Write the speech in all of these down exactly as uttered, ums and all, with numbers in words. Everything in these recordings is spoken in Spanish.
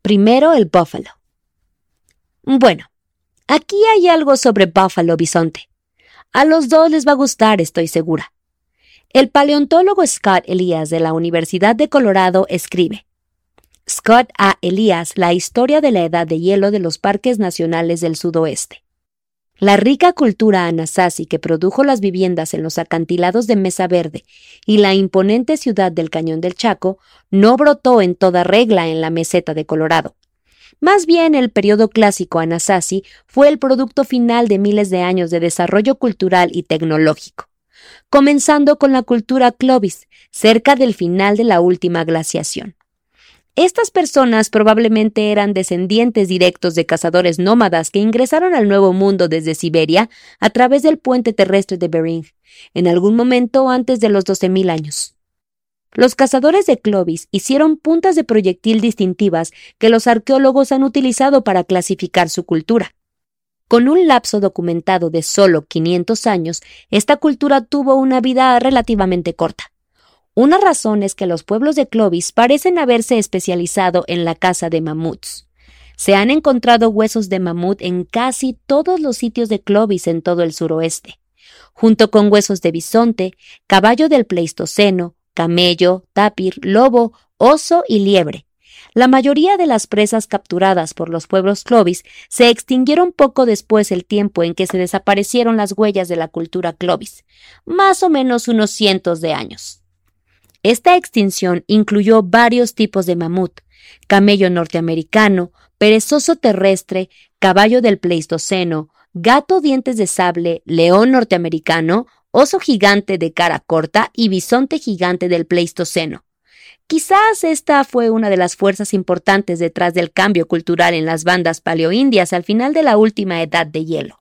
Primero el búfalo. Bueno, aquí hay algo sobre búfalo bisonte. A los dos les va a gustar, estoy segura. El paleontólogo Scott Elias de la Universidad de Colorado escribe: Scott A. Elias, la historia de la edad de hielo de los parques nacionales del sudoeste. La rica cultura Anasazi que produjo las viviendas en los acantilados de Mesa Verde y la imponente ciudad del Cañón del Chaco no brotó en toda regla en la meseta de Colorado. Más bien, el periodo clásico Anasazi fue el producto final de miles de años de desarrollo cultural y tecnológico, comenzando con la cultura Clovis, cerca del final de la última glaciación. Estas personas probablemente eran descendientes directos de cazadores nómadas que ingresaron al Nuevo Mundo desde Siberia a través del puente terrestre de Bering, en algún momento antes de los doce mil años. Los cazadores de Clovis hicieron puntas de proyectil distintivas que los arqueólogos han utilizado para clasificar su cultura. Con un lapso documentado de solo quinientos años, esta cultura tuvo una vida relativamente corta. Una razón es que los pueblos de Clovis parecen haberse especializado en la caza de mamuts. Se han encontrado huesos de mamut en casi todos los sitios de Clovis en todo el suroeste, junto con huesos de bisonte, caballo del Pleistoceno, camello, tapir, lobo, oso y liebre. La mayoría de las presas capturadas por los pueblos Clovis se extinguieron poco después del tiempo en que se desaparecieron las huellas de la cultura Clovis, más o menos unos cientos de años. Esta extinción incluyó varios tipos de mamut: camello norteamericano, perezoso terrestre, caballo del Pleistoceno, gato dientes de sable, león norteamericano, oso gigante de cara corta y bisonte gigante del Pleistoceno. Quizás esta fue una de las fuerzas importantes detrás del cambio cultural en las bandas paleoindias al final de la última edad de hielo.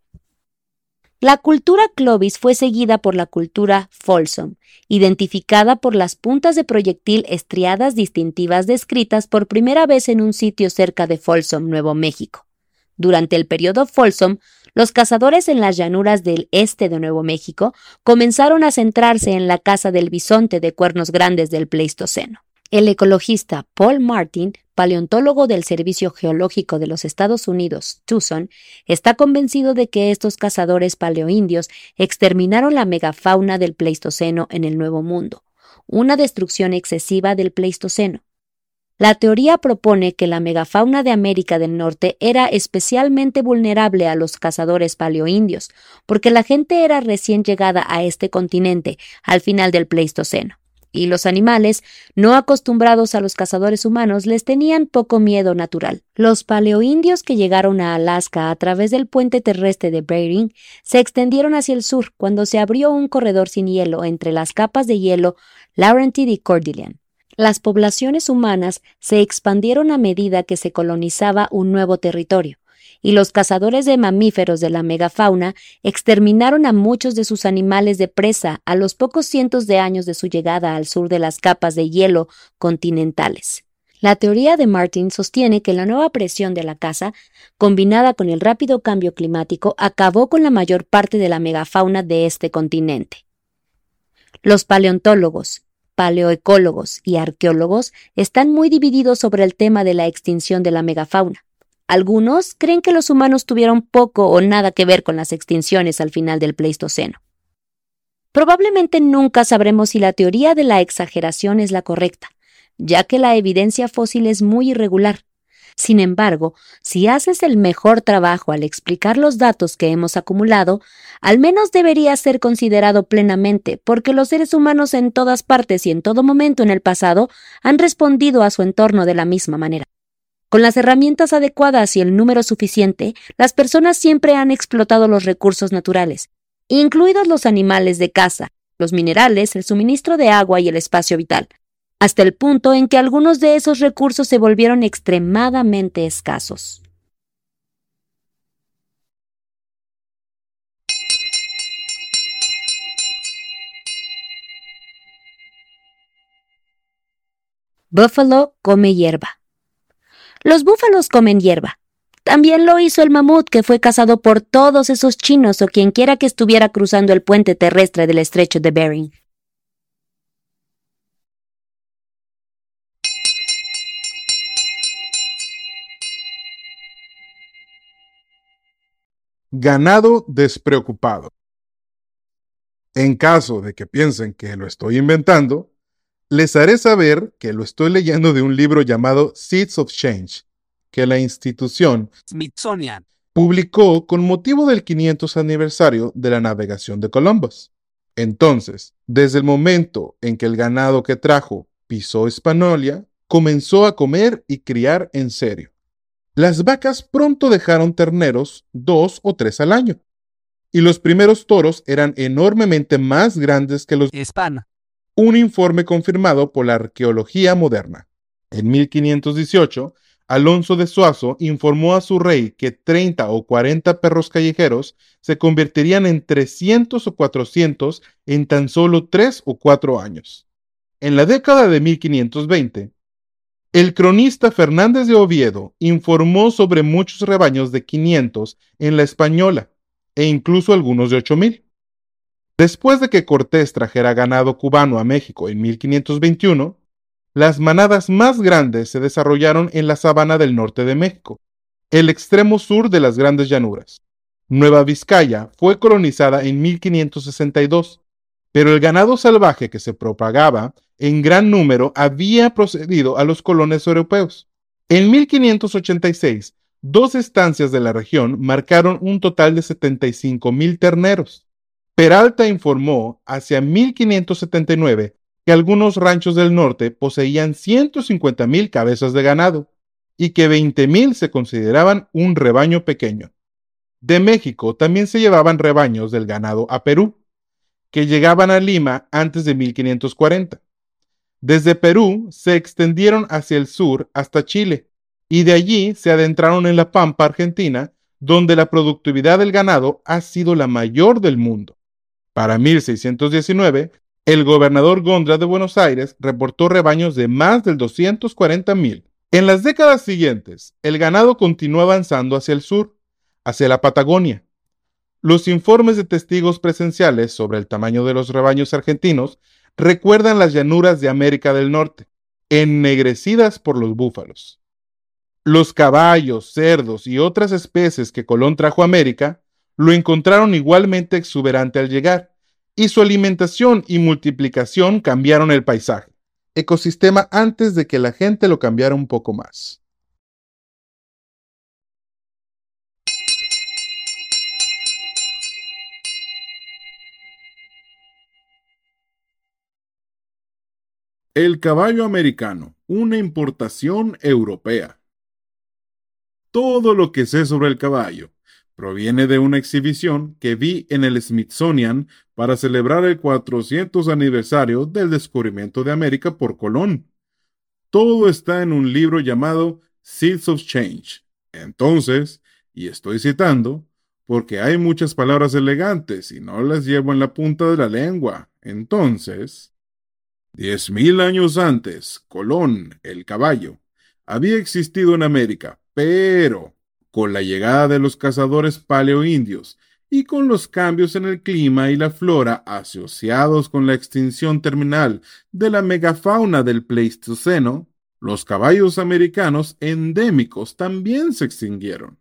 La cultura Clovis fue seguida por la cultura Folsom, identificada por las puntas de proyectil estriadas distintivas descritas por primera vez en un sitio cerca de Folsom, Nuevo México. Durante el periodo Folsom, los cazadores en las llanuras del este de Nuevo México comenzaron a centrarse en la caza del bisonte de cuernos grandes del Pleistoceno. El ecologista Paul Martin, paleontólogo del Servicio Geológico de los Estados Unidos, Tucson, está convencido de que estos cazadores paleoindios exterminaron la megafauna del Pleistoceno en el Nuevo Mundo, una destrucción excesiva del Pleistoceno. La teoría propone que la megafauna de América del Norte era especialmente vulnerable a los cazadores paleoindios, porque la gente era recién llegada a este continente al final del Pleistoceno, y los animales, no acostumbrados a los cazadores humanos, les tenían poco miedo natural. Los paleoindios que llegaron a Alaska a través del puente terrestre de Bering se extendieron hacia el sur cuando se abrió un corredor sin hielo entre las capas de hielo Laurentide y Cordilleran. Las poblaciones humanas se expandieron a medida que se colonizaba un nuevo territorio, y los cazadores de mamíferos de la megafauna exterminaron a muchos de sus animales de presa a los pocos cientos de años de su llegada al sur de las capas de hielo continentales. La teoría de Martin sostiene que la nueva presión de la caza, combinada con el rápido cambio climático, acabó con la mayor parte de la megafauna de este continente. Los paleontólogos, paleoecólogos y arqueólogos están muy divididos sobre el tema de la extinción de la megafauna. Algunos creen que los humanos tuvieron poco o nada que ver con las extinciones al final del Pleistoceno. Probablemente nunca sabremos si la teoría de la exageración es la correcta, ya que la evidencia fósil es muy irregular. Sin embargo, si haces el mejor trabajo al explicar los datos que hemos acumulado, al menos debería ser considerado plenamente, porque los seres humanos en todas partes y en todo momento en el pasado han respondido a su entorno de la misma manera. Con las herramientas adecuadas y el número suficiente, las personas siempre han explotado los recursos naturales, incluidos los animales de caza, los minerales, el suministro de agua y el espacio vital, hasta el punto en que algunos de esos recursos se volvieron extremadamente escasos. Búfalo come hierba. Los búfalos comen hierba. También lo hizo el mamut, que fue cazado por todos esos chinos o quienquiera que estuviera cruzando el puente terrestre del estrecho de Bering. Ganado despreocupado. En caso de que piensen que lo estoy inventando, les haré saber que lo estoy leyendo de un libro llamado Seeds of Change, que la institución Smithsonian publicó con motivo del quinientos aniversario de la navegación de Columbus. Entonces, desde el momento en que el ganado que trajo pisó Hispaniola, comenzó a comer y criar en serio. Las vacas pronto dejaron terneros dos o tres al año, y los primeros toros eran enormemente más grandes que los hispana. Un informe confirmado por la arqueología moderna. En mil quinientos dieciocho, Alonso de Suazo informó a su rey que treinta o cuarenta perros callejeros se convertirían en trescientos o cuatrocientos en tan solo tres o cuatro años. En la década de mil quinientos veinte, el cronista Fernández de Oviedo informó sobre muchos rebaños de quinientos en la Española, e incluso algunos de ocho mil. Después de que Cortés trajera ganado cubano a México en mil quinientos veintiuno, las manadas más grandes se desarrollaron en la sabana del norte de México, el extremo sur de las Grandes Llanuras. Nueva Vizcaya fue colonizada en mil quinientos sesenta y dos, pero el ganado salvaje que se propagaba en gran número había procedido a los colonos europeos. En mil quinientos ochenta y seis, dos estancias de la región marcaron un total de setenta y cinco mil terneros. Peralta informó hacia mil quinientos setenta y nueve que algunos ranchos del norte poseían ciento cincuenta mil cabezas de ganado y que veinte mil se consideraban un rebaño pequeño. De México también se llevaban rebaños del ganado a Perú, que llegaban a Lima antes de mil quinientos cuarenta. Desde Perú se extendieron hacia el sur hasta Chile y de allí se adentraron en la Pampa Argentina, donde la productividad del ganado ha sido la mayor del mundo. Para mil seiscientos diecinueve, el gobernador Gondra de Buenos Aires reportó rebaños de más de doscientos cuarenta mil. En las décadas siguientes, el ganado continuó avanzando hacia el sur, hacia la Patagonia. Los informes de testigos presenciales sobre el tamaño de los rebaños argentinos recuerdan las llanuras de América del Norte, ennegrecidas por los búfalos. Los caballos, cerdos y otras especies que Colón trajo a América lo encontraron igualmente exuberante al llegar, y su alimentación y multiplicación cambiaron el paisaje, ecosistema antes de que la gente lo cambiara un poco más. El caballo americano, una importación europea. Todo lo que sé sobre el caballo proviene de una exhibición que vi en el Smithsonian para celebrar el cuatrocientos aniversario del descubrimiento de América por Colón. Todo está en un libro llamado Seeds of Change. Entonces, y estoy citando, porque hay muchas palabras elegantes y no las llevo en la punta de la lengua. Entonces, diez mil años antes, Colón, el caballo, había existido en América, pero con la llegada de los cazadores paleoindios y con los cambios en el clima y la flora asociados con la extinción terminal de la megafauna del Pleistoceno, los caballos americanos endémicos también se extinguieron.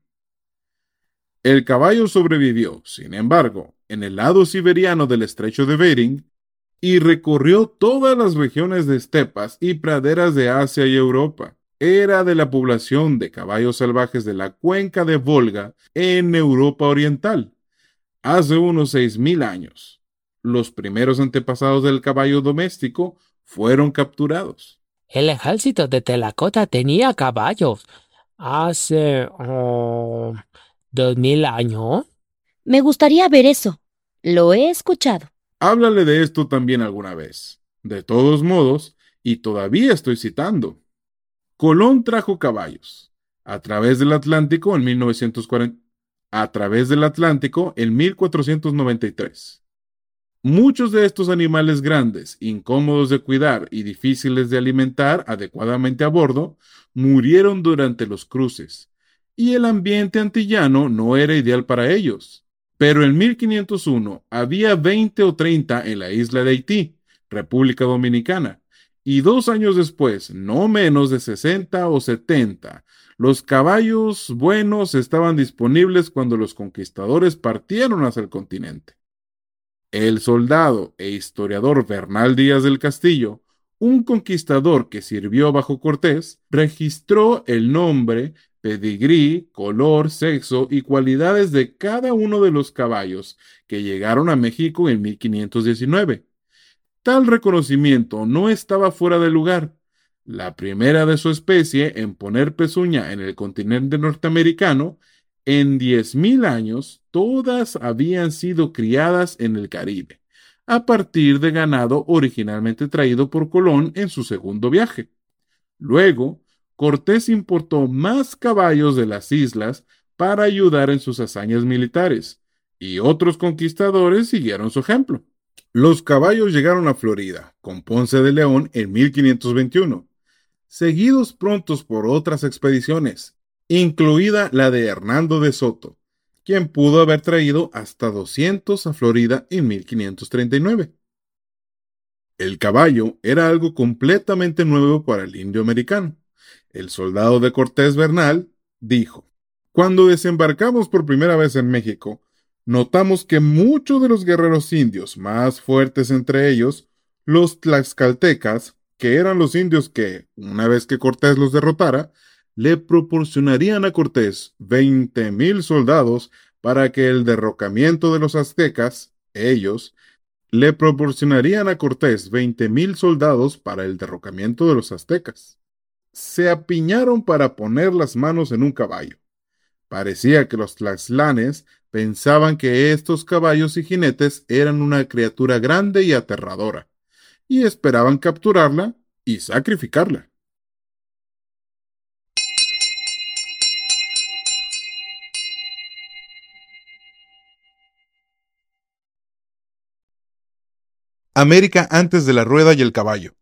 El caballo sobrevivió, sin embargo, en el lado siberiano del estrecho de Bering y recorrió todas las regiones de estepas y praderas de Asia y Europa. Era de la población de caballos salvajes de la cuenca de Volga en Europa Oriental, hace unos seis mil años. Los primeros antepasados del caballo doméstico fueron capturados. El ejército de Terracota tenía caballos hace uh, dos mil años. Me gustaría ver eso. Lo he escuchado. Háblale de esto también alguna vez. De todos modos, y todavía estoy citando, Colón trajo caballos a través del Atlántico en mil novecientos cuarenta, a través del Atlántico en mil cuatrocientos noventa y tres. Muchos de estos animales grandes, incómodos de cuidar y difíciles de alimentar adecuadamente a bordo, murieron durante los cruces, y el ambiente antillano no era ideal para ellos. Pero en mil quinientos uno había veinte o treinta en la isla de Haití, República Dominicana, Y dos años después, no menos de sesenta o setenta, los caballos buenos estaban disponibles cuando los conquistadores partieron hacia el continente. El soldado e historiador Bernal Díaz del Castillo, un conquistador que sirvió bajo Cortés, registró el nombre, pedigrí, color, sexo y cualidades de cada uno de los caballos que llegaron a México en mil quinientos diecinueve. Tal reconocimiento no estaba fuera de lugar. La primera de su especie en poner pezuña en el continente norteamericano, en diez mil años, todas habían sido criadas en el Caribe, a partir de ganado originalmente traído por Colón en su segundo viaje. Luego, Cortés importó más caballos de las islas para ayudar en sus hazañas militares, y otros conquistadores siguieron su ejemplo. Los caballos llegaron a Florida, con Ponce de León en mil quinientos veintiuno, seguidos prontos por otras expediciones, incluida la de Hernando de Soto, quien pudo haber traído hasta doscientos a Florida en mil quinientos treinta y nueve. El caballo era algo completamente nuevo para el indio americano. El soldado de Cortés Bernal dijo: "Cuando desembarcamos por primera vez en México, notamos que muchos de los guerreros indios, más fuertes entre ellos, los tlaxcaltecas, que eran los indios que, una vez que Cortés los derrotara, le proporcionarían a Cortés veinte mil soldados para que el derrocamiento de los aztecas, ellos, le proporcionarían a Cortés veinte mil soldados para el derrocamiento de los aztecas. Se apiñaron para poner las manos en un caballo. Parecía que los tlaxlanes pensaban que estos caballos y jinetes eran una criatura grande y aterradora, y esperaban capturarla y sacrificarla". América antes de la rueda y el caballo.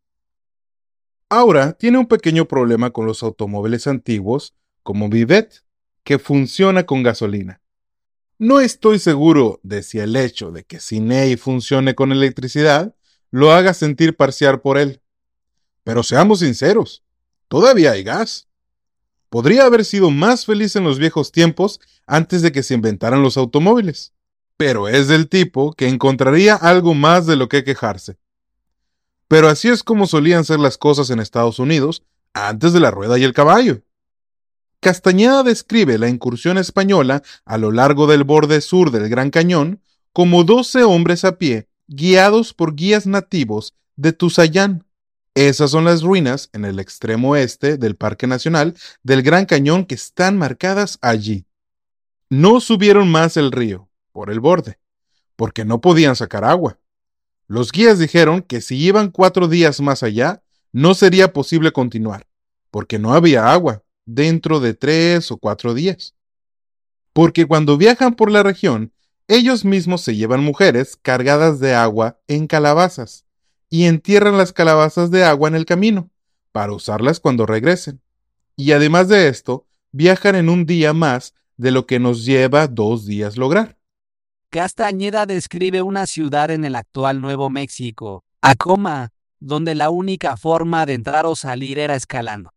Ahora tiene un pequeño problema con los automóviles antiguos, como Vivet, que funciona con gasolina. No estoy seguro de si el hecho de que Ciney funcione con electricidad lo haga sentir parcial por él. Pero seamos sinceros, todavía hay gas. Podría haber sido más feliz en los viejos tiempos antes de que se inventaran los automóviles. Pero es del tipo que encontraría algo más de lo que quejarse. Pero así es como solían ser las cosas en Estados Unidos antes de la rueda y el caballo. Castañeda describe la incursión española a lo largo del borde sur del Gran Cañón como doce hombres a pie, guiados por guías nativos de Tuzayán. Esas son las ruinas en el extremo este del Parque Nacional del Gran Cañón que están marcadas allí. No subieron más el río, por el borde, porque no podían sacar agua. Los guías dijeron que si iban cuatro días más allá, no sería posible continuar, porque no había agua dentro de tres o cuatro días. Porque cuando viajan por la región, ellos mismos se llevan mujeres cargadas de agua en calabazas y entierran las calabazas de agua en el camino, para usarlas cuando regresen. Y además de esto, viajan en un día más de lo que nos lleva dos días lograr. Castañeda describe una ciudad en el actual Nuevo México, Acoma, donde la única forma de entrar o salir era escalando.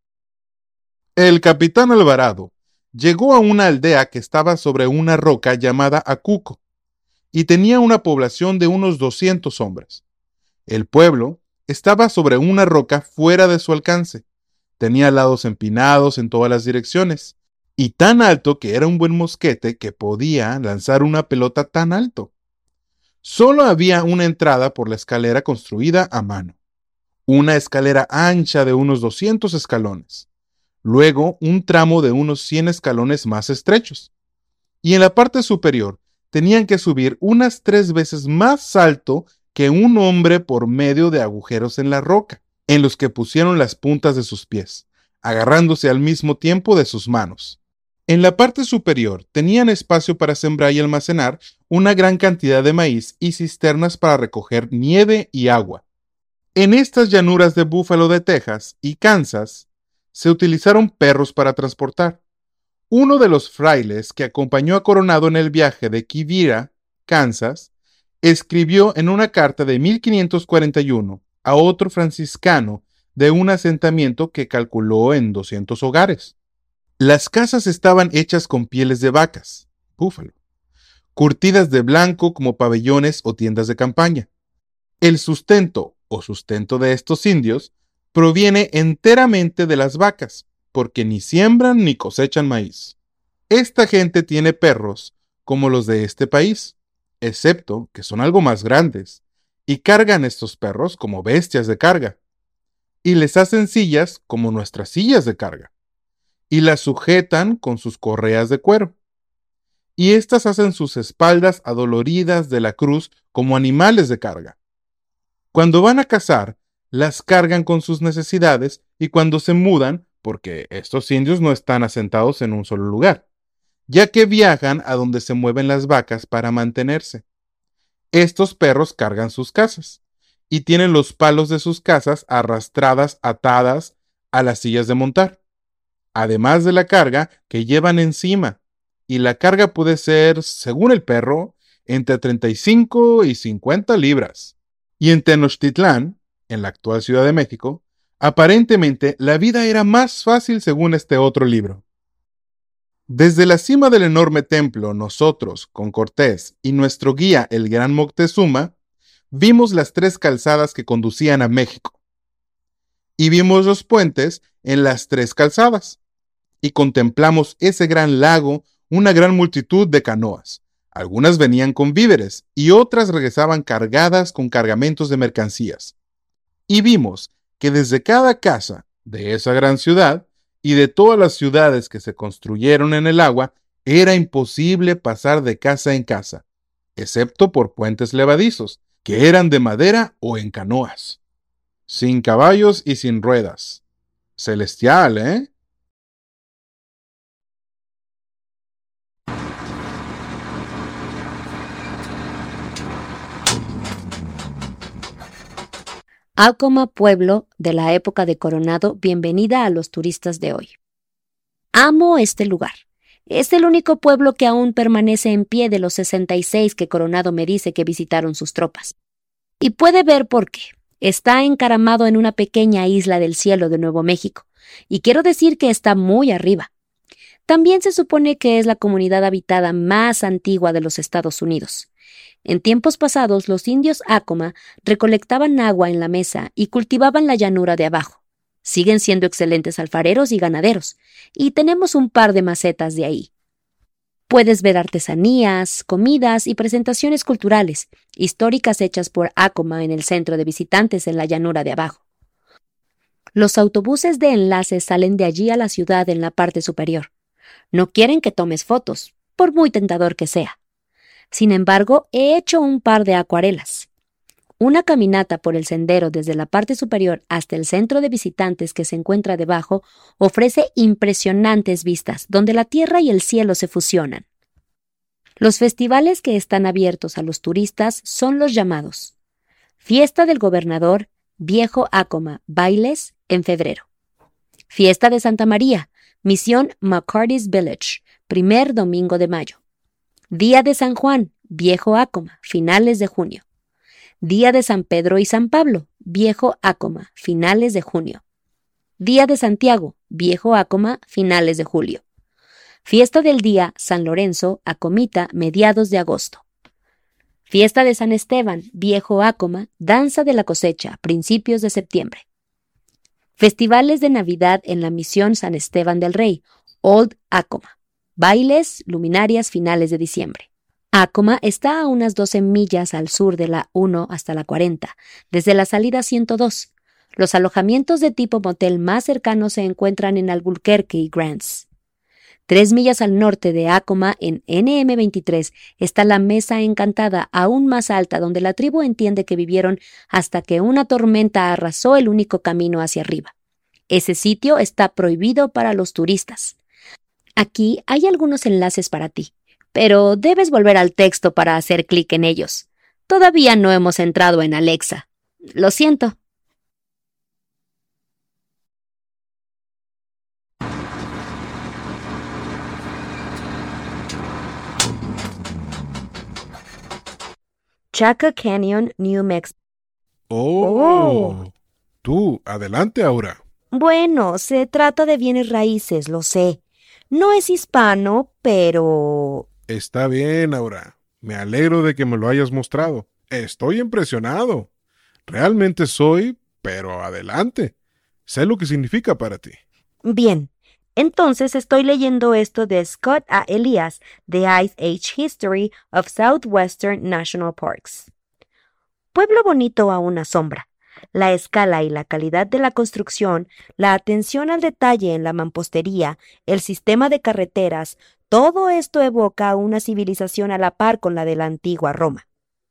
El capitán Alvarado llegó a una aldea que estaba sobre una roca llamada Acuco y tenía una población de unos doscientos hombres. El pueblo estaba sobre una roca fuera de su alcance. Tenía lados empinados en todas las direcciones y tan alto que era un buen mosquete que podía lanzar una pelota tan alto. Solo había una entrada por la escalera construida a mano. Una escalera ancha de unos doscientos escalones. Luego un tramo de unos cien escalones más estrechos. Y en la parte superior tenían que subir unas tres veces más alto que un hombre por medio de agujeros en la roca, en los que pusieron las puntas de sus pies, agarrándose al mismo tiempo de sus manos. En la parte superior tenían espacio para sembrar y almacenar una gran cantidad de maíz y cisternas para recoger nieve y agua. En estas llanuras de Búfalo de Texas y Kansas se utilizaron perros para transportar. Uno de los frailes que acompañó a Coronado en el viaje de Quivira, Kansas, escribió en una carta de mil quinientos cuarenta y uno a otro franciscano de un asentamiento que calculó en doscientos hogares. Las casas estaban hechas con pieles de vacas, búfalo, curtidas de blanco como pabellones o tiendas de campaña. El sustento o sustento de estos indios proviene enteramente de las vacas, porque ni siembran ni cosechan maíz. Esta gente tiene perros como los de este país, excepto que son algo más grandes, y cargan estos perros como bestias de carga, y les hacen sillas como nuestras sillas de carga, y las sujetan con sus correas de cuero. Y éstas hacen sus espaldas adoloridas de la cruz como animales de carga. Cuando van a cazar, las cargan con sus necesidades, y cuando se mudan, porque estos indios no están asentados en un solo lugar, ya que viajan a donde se mueven las vacas para mantenerse. Estos perros cargan sus casas, y tienen los palos de sus casas arrastradas atadas a las sillas de montar, además de la carga que llevan encima, y la carga puede ser, según el perro, entre treinta y cinco y cincuenta libras. Y en Tenochtitlán, en la actual Ciudad de México, aparentemente la vida era más fácil según este otro libro. Desde la cima del enorme templo, nosotros, con Cortés y nuestro guía, el gran Moctezuma, vimos las tres calzadas que conducían a México. Y vimos los puentes en las tres calzadas. Y contemplamos ese gran lago, una gran multitud de canoas. Algunas venían con víveres y otras regresaban cargadas con cargamentos de mercancías. Y vimos que desde cada casa de esa gran ciudad y de todas las ciudades que se construyeron en el agua, era imposible pasar de casa en casa, excepto por puentes levadizos, que eran de madera o en canoas, sin caballos y sin ruedas. Celestial, ¿eh? Acoma, pueblo de la época de Coronado, bienvenida a los turistas de hoy. Amo este lugar. Es el único pueblo que aún permanece en pie de los sesenta y seis que Coronado me dice que visitaron sus tropas. Y puede ver por qué. Está encaramado en una pequeña isla del cielo de Nuevo México, y quiero decir que está muy arriba. También se supone que es la comunidad habitada más antigua de los Estados Unidos. En tiempos pasados, los indios Acoma recolectaban agua en la mesa y cultivaban la llanura de abajo. Siguen siendo excelentes alfareros y ganaderos, y tenemos un par de macetas de ahí. Puedes ver artesanías, comidas y presentaciones culturales, históricas hechas por Acoma en el centro de visitantes en la llanura de abajo. Los autobuses de enlace salen de allí a la ciudad en la parte superior. No quieren que tomes fotos, por muy tentador que sea. Sin embargo, he hecho un par de acuarelas. Una caminata por el sendero desde la parte superior hasta el centro de visitantes que se encuentra debajo ofrece impresionantes vistas donde la tierra y el cielo se fusionan. Los festivales que están abiertos a los turistas son los llamados Fiesta del Gobernador, Viejo Acoma, Bailes, en febrero. Fiesta de Santa María, Misión McCarty's Village, primer domingo de mayo. Día de San Juan, Viejo Acoma, finales de junio. Día de San Pedro y San Pablo, Viejo Acoma, finales de junio. Día de Santiago, Viejo Acoma, finales de julio. Fiesta del Día San Lorenzo, Acomita, mediados de agosto. Fiesta de San Esteban, Viejo Acoma, Danza de la Cosecha, principios de septiembre. Festivales de Navidad en la Misión San Esteban del Rey, Old Acoma. Bailes, luminarias, finales de diciembre. Acoma está a unas doce millas al sur de la uno hasta la cuarenta, desde la salida ciento dos. Los alojamientos de tipo motel más cercanos se encuentran en Albuquerque y Grants. Tres millas al norte de Acoma, en N M veintitrés, está la Mesa Encantada, aún más alta, donde la tribu entiende que vivieron hasta que una tormenta arrasó el único camino hacia arriba. Ese sitio está prohibido para los turistas. Aquí hay algunos enlaces para ti, pero debes volver al texto para hacer clic en ellos. Todavía no hemos entrado en Alexa. Lo siento. Chaca Canyon, New Mexico. Oh. Tú, adelante, Aura. Bueno, se trata de bienes raíces, lo sé. No es hispano, pero... Está bien, Aura. Me alegro de que me lo hayas mostrado. Estoy impresionado. Realmente soy, pero adelante. Sé lo que significa para ti. Bien, entonces estoy leyendo esto de Scott A. Elias, The Ice Age History of Southwestern National Parks. Pueblo bonito a una sombra. La escala y la calidad de la construcción, la atención al detalle en la mampostería, el sistema de carreteras, todo esto evoca una civilización a la par con la de la antigua Roma.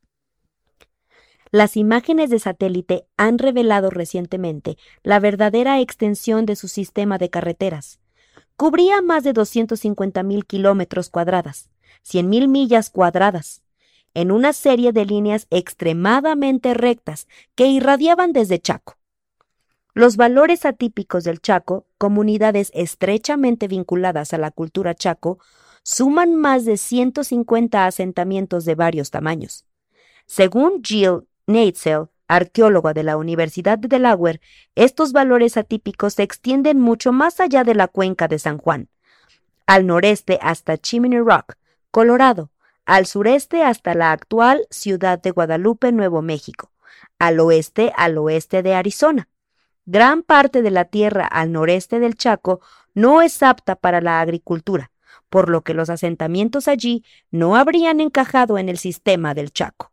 Las imágenes de satélite han revelado recientemente la verdadera extensión de su sistema de carreteras. Cubría más de doscientos cincuenta mil kilómetros cuadrados, cien mil millas cuadradas, en una serie de líneas extremadamente rectas que irradiaban desde Chaco. Los valores atípicos del Chaco, comunidades estrechamente vinculadas a la cultura chaco, suman más de ciento cincuenta asentamientos de varios tamaños. Según Jill Neitzel, arqueóloga de la Universidad de Delaware, estos valores atípicos se extienden mucho más allá de la cuenca de San Juan, al noreste hasta Chimney Rock, Colorado, al sureste hasta la actual ciudad de Guadalupe, Nuevo México, al oeste al oeste de Arizona. Gran parte de la tierra al noreste del Chaco no es apta para la agricultura, por lo que los asentamientos allí no habrían encajado en el sistema del Chaco.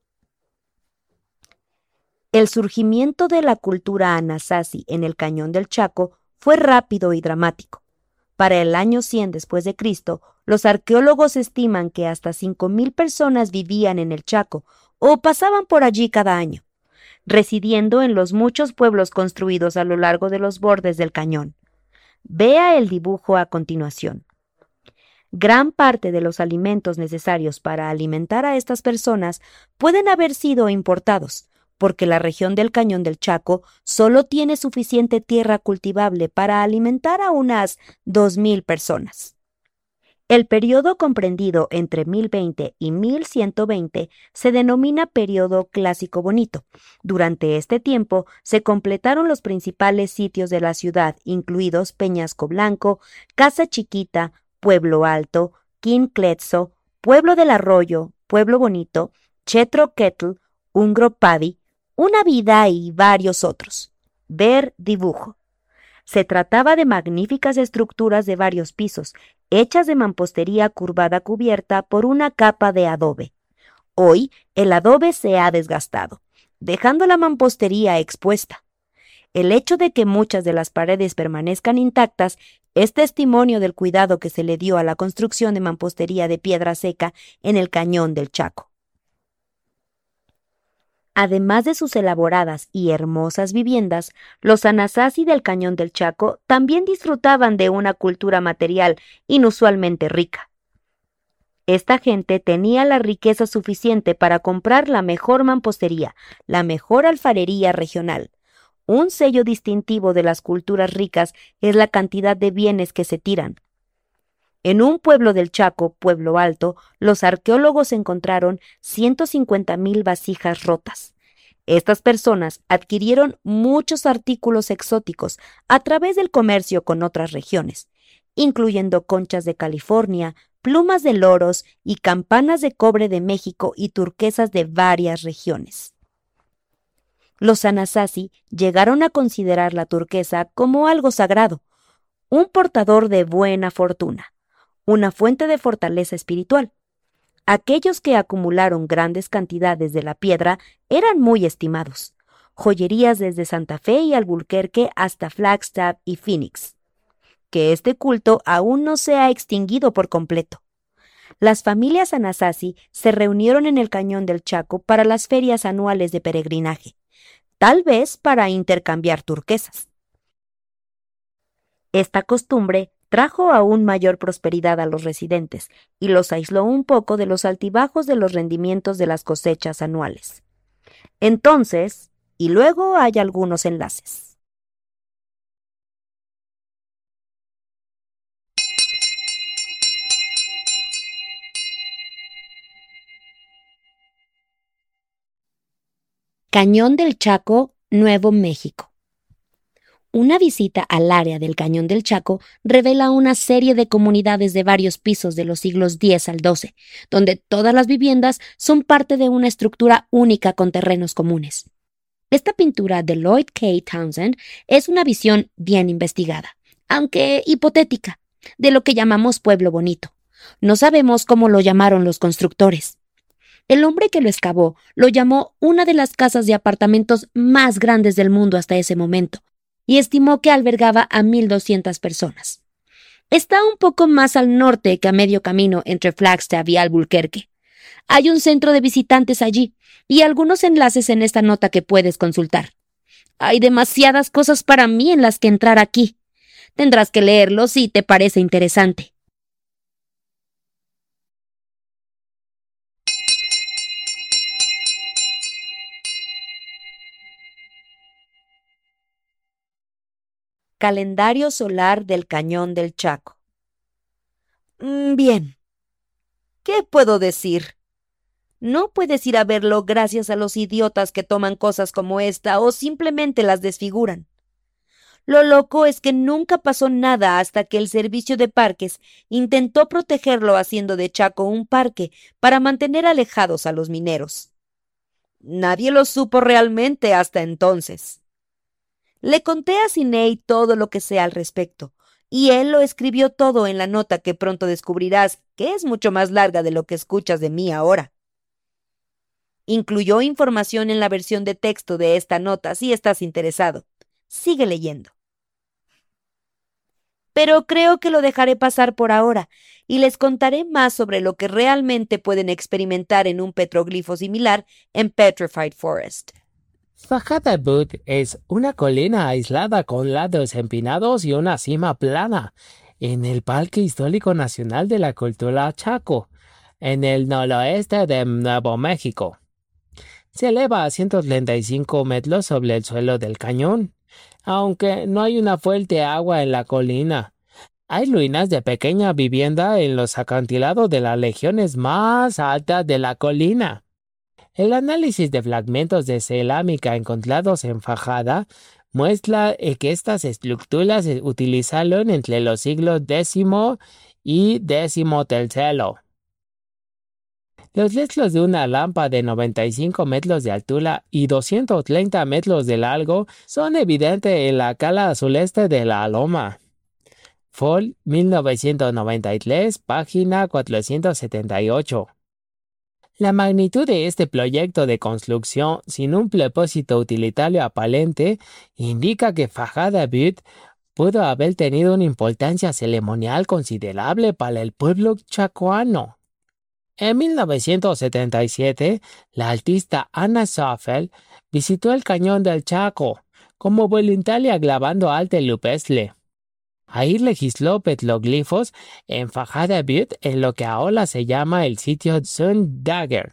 El surgimiento de la cultura anasazi en el Cañón del Chaco fue rápido y dramático. Para el año cien después de Cristo, los arqueólogos estiman que hasta cinco mil personas vivían en el Chaco o pasaban por allí cada año, residiendo en los muchos pueblos construidos a lo largo de los bordes del cañón. Vea el dibujo a continuación. Gran parte de los alimentos necesarios para alimentar a estas personas pueden haber sido importados, porque la región del Cañón del Chaco solo tiene suficiente tierra cultivable para alimentar a unas dos mil personas. El periodo comprendido entre mil veinte y mil ciento veinte se denomina periodo clásico bonito. Durante este tiempo se completaron los principales sitios de la ciudad, incluidos Peñasco Blanco, Casa Chiquita, Pueblo Alto, Quincletzo, Pueblo del Arroyo, Pueblo Bonito, Chetro Kettle, Ungro Padi, Una Vida y varios otros. Ver dibujo. Se trataba de magníficas estructuras de varios pisos, hechas de mampostería curvada cubierta por una capa de adobe. Hoy el adobe se ha desgastado, dejando la mampostería expuesta. El hecho de que muchas de las paredes permanezcan intactas es testimonio del cuidado que se le dio a la construcción de mampostería de piedra seca en el Cañón del Chaco. Además de sus elaboradas y hermosas viviendas, los anasazi del Cañón del Chaco también disfrutaban de una cultura material inusualmente rica. Esta gente tenía la riqueza suficiente para comprar la mejor mampostería, la mejor alfarería regional. Un sello distintivo de las culturas ricas es la cantidad de bienes que se tiran. En un pueblo del Chaco, Pueblo Alto, los arqueólogos encontraron ciento cincuenta mil vasijas rotas. Estas personas adquirieron muchos artículos exóticos a través del comercio con otras regiones, incluyendo conchas de California, plumas de loros y campanas de cobre de México y turquesas de varias regiones. Los anasazi llegaron a considerar la turquesa como algo sagrado, un portador de buena fortuna, una fuente de fortaleza espiritual. Aquellos que acumularon grandes cantidades de la piedra eran muy estimados. Joyerías desde Santa Fe y Albuquerque hasta Flagstaff y Phoenix. Que este culto aún no se ha extinguido por completo. Las familias anasazi se reunieron en el Cañón del Chaco para las ferias anuales de peregrinaje, tal vez para intercambiar turquesas. Esta costumbre trajo aún mayor prosperidad a los residentes y los aisló un poco de los altibajos de los rendimientos de las cosechas anuales. Entonces, y luego hay algunos enlaces. Cañón del Chaco, Nuevo México. Una visita al área del Cañón del Chaco revela una serie de comunidades de varios pisos de los siglos diez al doce, donde todas las viviendas son parte de una estructura única con terrenos comunes. Esta pintura de Lloyd K. Townsend es una visión bien investigada, aunque hipotética, de lo que llamamos Pueblo Bonito. No sabemos cómo lo llamaron los constructores. El hombre que lo excavó lo llamó una de las casas de apartamentos más grandes del mundo hasta ese momento, y estimó que albergaba a mil doscientas personas. Está un poco más al norte que a medio camino entre Flagstaff y Albuquerque. Hay un centro de visitantes allí y algunos enlaces en esta nota que puedes consultar. Hay demasiadas cosas para mí en las que entrar aquí. Tendrás que leerlo si te parece interesante. Calendario solar del Cañón del Chaco. Mm, Bien. ¿Qué puedo decir? No puedes ir a verlo gracias a los idiotas que toman cosas como esta o simplemente las desfiguran. Lo loco es que nunca pasó nada hasta que el Servicio de Parques intentó protegerlo haciendo de Chaco un parque para mantener alejados a los mineros. Nadie lo supo realmente hasta entonces. Le conté a Sinei todo lo que sé al respecto, y él lo escribió todo en la nota que pronto descubrirás que es mucho más larga de lo que escuchas de mí ahora. Incluyó información en la versión de texto de esta nota si estás interesado. Sigue leyendo. Pero creo que lo dejaré pasar por ahora y les contaré más sobre lo que realmente pueden experimentar en un petroglifo similar en Petrified Forest. Fajada Butte es una colina aislada con lados empinados y una cima plana en el Parque Histórico Nacional de la Cultura Chaco, en el noroeste de Nuevo México. Se eleva a ciento treinta y cinco metros sobre el suelo del cañón, aunque no hay una fuente de agua en la colina. Hay ruinas de pequeña vivienda en los acantilados de las regiones más altas de la colina. El análisis de fragmentos de cerámica encontrados en Fajada muestra que estas estructuras se utilizaron entre los siglos décimo y décimo tercero. Los restos de una lámpara de noventa y cinco metros de altura y doscientos treinta metros de largo son evidentes en la cara sureste de la loma. Fall, mil novecientos noventa y tres, página cuatrocientos setenta y ocho. La magnitud de este proyecto de construcción sin un propósito utilitario aparente indica que Fajada Butte pudo haber tenido una importancia ceremonial considerable para el pueblo chacoano. En mil novecientos setenta y siete, la artista Anna Soffel visitó el Cañón del Chaco como voluntaria grabando arte rupestre. Ahí registró petroglifos en Fajada Butte en lo que ahora se llama el sitio Sundagger.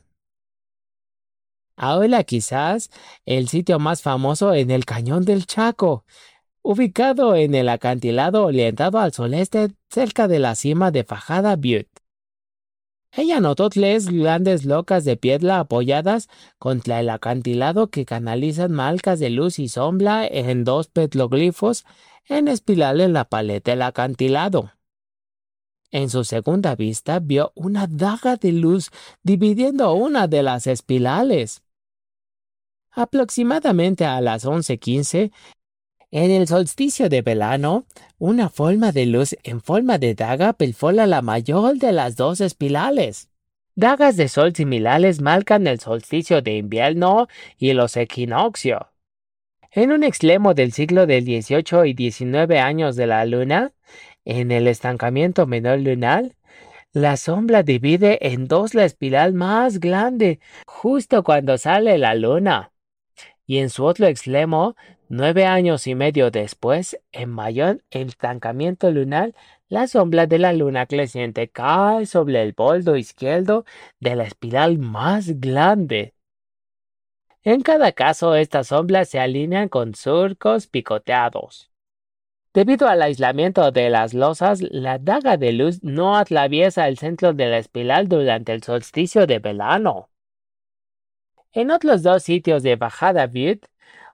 Ahora quizás el sitio más famoso en el Cañón del Chaco, ubicado en el acantilado orientado al sureste cerca de la cima de Fajada Butte. Ella notó tres grandes locas de piedra apoyadas contra el acantilado que canalizan marcas de luz y sombra en dos petroglifos en espiral en la paleta del acantilado. En su segunda vista vio una daga de luz dividiendo una de las espirales. Aproximadamente a las once quince, en el solsticio de verano, una forma de luz en forma de daga perfora la mayor de las dos espirales. Dagas de sol similares marcan el solsticio de invierno y los equinoccios. En un extremo del siglo del dieciocho y diecinueve años de la luna, en el estancamiento menor lunar, la sombra divide en dos la espiral más grande justo cuando sale la luna. Y en su otro extremo, nueve años y medio después, en mayor estancamiento lunar, la sombra de la luna creciente cae sobre el borde izquierdo de la espiral más grande. En cada caso, estas sombras se alinean con surcos picoteados. Debido al aislamiento de las losas, la daga de luz no atraviesa el centro de la espiral durante el solsticio de verano. En otros dos sitios de Fajada Butte,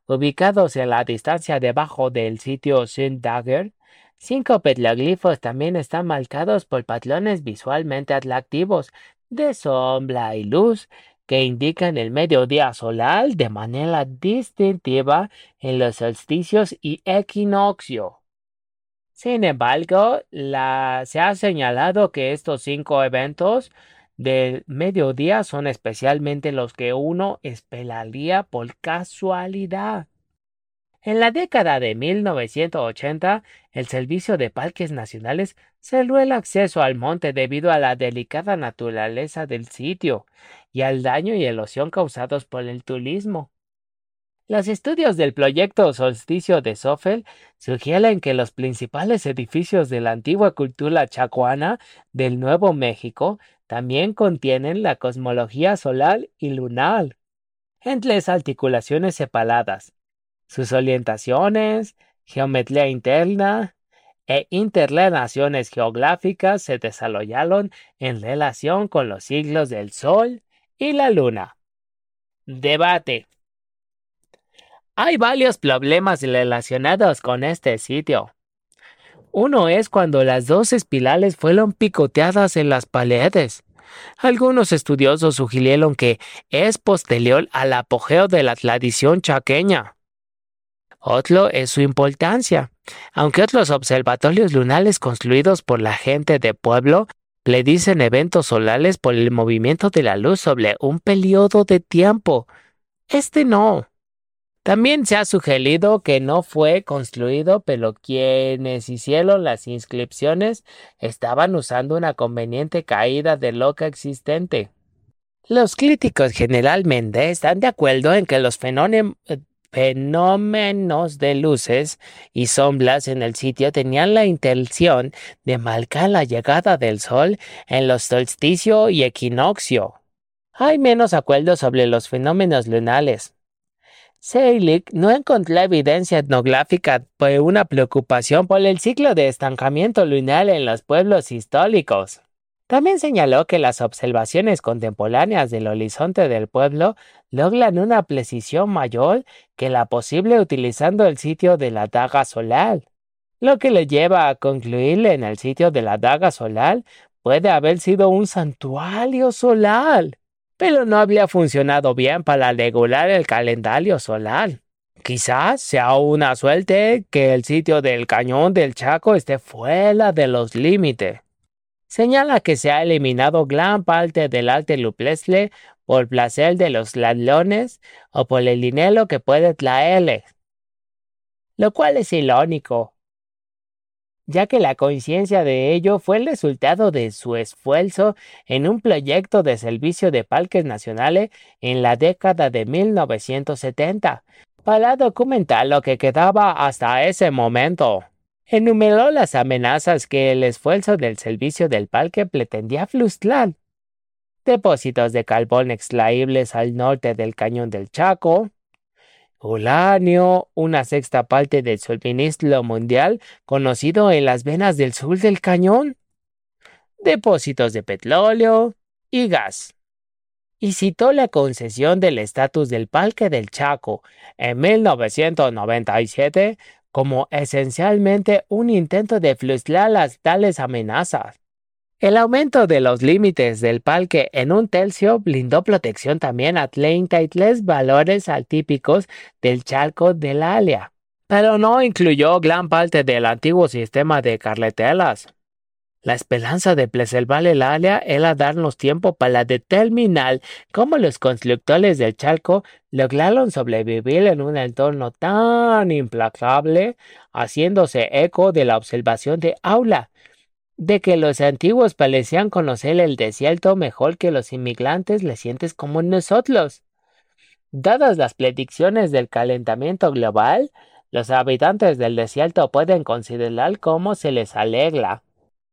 ubicados en la distancia debajo del sitio Sindagger. Cinco petroglifos también están marcados por patrones visualmente atractivos de sombra y luz que indican el mediodía solar de manera distintiva en los solsticios y equinoccio. Sin embargo, la- se ha señalado que estos cinco eventos del mediodía son especialmente los que uno esperaría por casualidad. En la década de mil novecientos ochenta, el Servicio de Parques Nacionales cerró el acceso al monte debido a la delicada naturaleza del sitio y al daño y erosión causados por el turismo. Los estudios del proyecto Solsticio de Zófel sugieren que los principales edificios de la antigua cultura chacuana del Nuevo México también contienen la cosmología solar y lunar, en tres articulaciones separadas. Sus orientaciones, geometría interna e interrelaciones geográficas se desarrollaron en relación con los siglos del Sol y la Luna. Debate. Hay varios problemas relacionados con este sitio. Uno es cuando las dos espirales fueron picoteadas en las paredes. Algunos estudiosos sugirieron que es posterior al apogeo de la tradición chaqueña. Otro es su importancia. Aunque otros observatorios lunares construidos por la gente de pueblo le dicen eventos solares por el movimiento de la luz sobre un periodo de tiempo, este no. También se ha sugerido que no fue construido, pero quienes hicieron las inscripciones estaban usando una conveniente caída de roca existente. Los críticos generalmente están de acuerdo en que los fenómenos fenómenos de luces y sombras en el sitio tenían la intención de marcar la llegada del sol en los solsticio y equinoccio. Hay menos acuerdos sobre los fenómenos lunares. Seilik no encontró evidencia etnográfica de una preocupación por el ciclo de estancamiento lunar en los pueblos históricos. También señaló que las observaciones contemporáneas del horizonte del pueblo logran una precisión mayor que la posible utilizando el sitio de la daga solar, lo que le lleva a concluir en el sitio de la daga solar puede haber sido un santuario solar, pero no habría funcionado bien para regular el calendario solar. Quizás sea una suerte que el sitio del Cañón del Chaco esté fuera de los límites. Señala que se ha eliminado gran parte del arte rupestre por placer de los ladrones o por el dinero que puede traerles, lo cual es irónico, ya que la conciencia de ello fue el resultado de su esfuerzo en un proyecto de servicio de parques nacionales en la década de mil novecientos setenta, para documentar lo que quedaba hasta ese momento. Enumeró las amenazas que el esfuerzo del servicio del parque pretendía frustrar. Depósitos de carbón extraíbles al norte del Cañón del Chaco, uranio, una sexta parte del suministro mundial conocido en las venas del sur del cañón, depósitos de petróleo y gas. Y citó la concesión del estatus del Parque del Chaco en mil novecientos noventa y siete como esencialmente un intento de frustrar las tales amenazas. El aumento de los límites del parque en un tercio brindó protección también a treinta y tres valores atípicos del charco del Alia, pero no incluyó gran parte del antiguo sistema de carreteras. La esperanza de preservar el área era darnos tiempo para determinar cómo los constructores del charco lograron sobrevivir en un entorno tan implacable, haciéndose eco de la observación de Aula, de que los antiguos parecían conocer el desierto mejor que los inmigrantes recientes como nosotros. Dadas las predicciones del calentamiento global, los habitantes del desierto pueden considerar cómo se les alegra.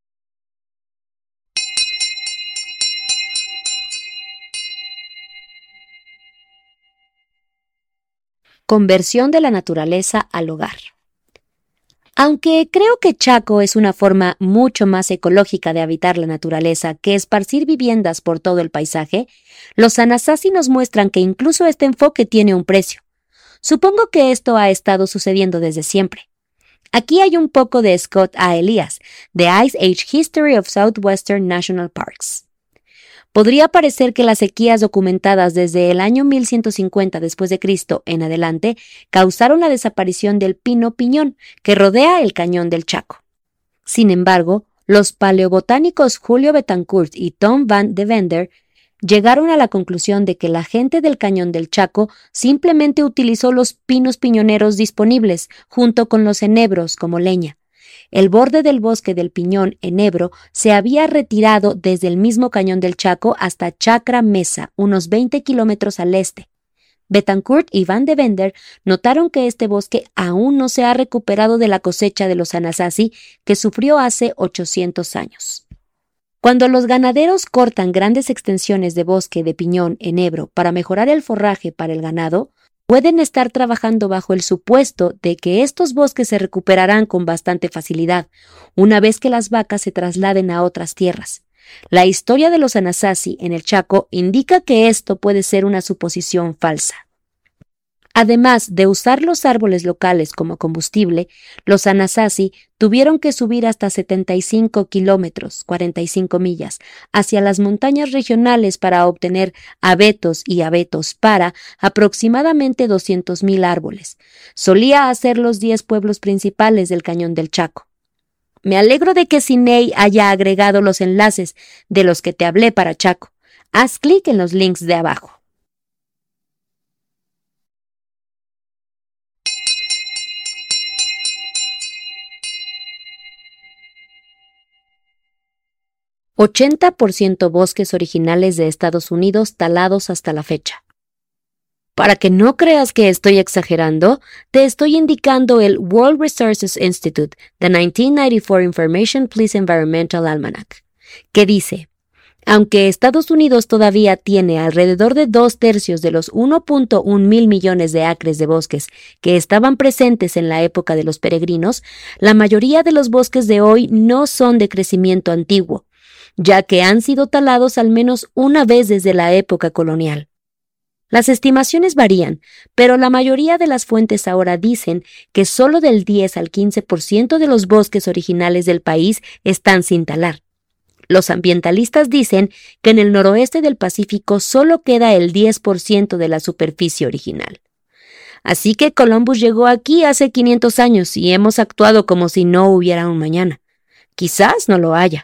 Conversión de la naturaleza al hogar. Aunque creo que Chaco es una forma mucho más ecológica de habitar la naturaleza que esparcir viviendas por todo el paisaje, los Anasazi nos muestran que incluso este enfoque tiene un precio. Supongo que esto ha estado sucediendo desde siempre. Aquí hay un poco de Scott A. Elias, The Ice Age History of Southwestern National Parks. Podría parecer que las sequías documentadas desde el año mil ciento cincuenta después de Cristo en adelante causaron la desaparición del pino piñón que rodea el cañón del Chaco. Sin embargo, los paleobotánicos Julio Betancourt y Tom van de Vender llegaron a la conclusión de que la gente del cañón del Chaco simplemente utilizó los pinos piñoneros disponibles junto con los enebros como leña. El borde del bosque del piñón enebro se había retirado desde el mismo cañón del Chaco hasta Chacra Mesa, unos veinte kilómetros al este. Betancourt y Van de Vender notaron que este bosque aún no se ha recuperado de la cosecha de los Anasazi que sufrió hace ochocientos años. Cuando los ganaderos cortan grandes extensiones de bosque de piñón enebro para mejorar el forraje para el ganado, pueden estar trabajando bajo el supuesto de que estos bosques se recuperarán con bastante facilidad, una vez que las vacas se trasladen a otras tierras. La historia de los Anasazi en el Chaco indica que esto puede ser una suposición falsa. Además de usar los árboles locales como combustible, los Anasazi tuvieron que subir hasta setenta y cinco kilómetros, cuarenta y cinco millas, hacia las montañas regionales para obtener abetos y abetos para aproximadamente doscientos mil árboles. Solía hacer los diez pueblos principales del Cañón del Chaco. Me alegro de que Sinei haya agregado los enlaces de los que te hablé para Chaco. Haz clic en los links de abajo. ochenta por ciento bosques originales de Estados Unidos talados hasta la fecha. Para que no creas que estoy exagerando, te estoy indicando el World Resources Institute, The mil novecientos noventa y cuatro Information Please Environmental Almanac, que dice, aunque Estados Unidos todavía tiene alrededor de dos tercios de los uno punto uno mil millones de acres de bosques que estaban presentes en la época de los peregrinos, la mayoría de los bosques de hoy no son de crecimiento antiguo, ya que han sido talados al menos una vez desde la época colonial. Las estimaciones varían, pero la mayoría de las fuentes ahora dicen que solo del diez al quince por ciento de los bosques originales del país están sin talar. Los ambientalistas dicen que en el noroeste del Pacífico solo queda el diez por ciento de la superficie original. Así que Columbus llegó aquí hace quinientos años y hemos actuado como si no hubiera un mañana. Quizás no lo haya.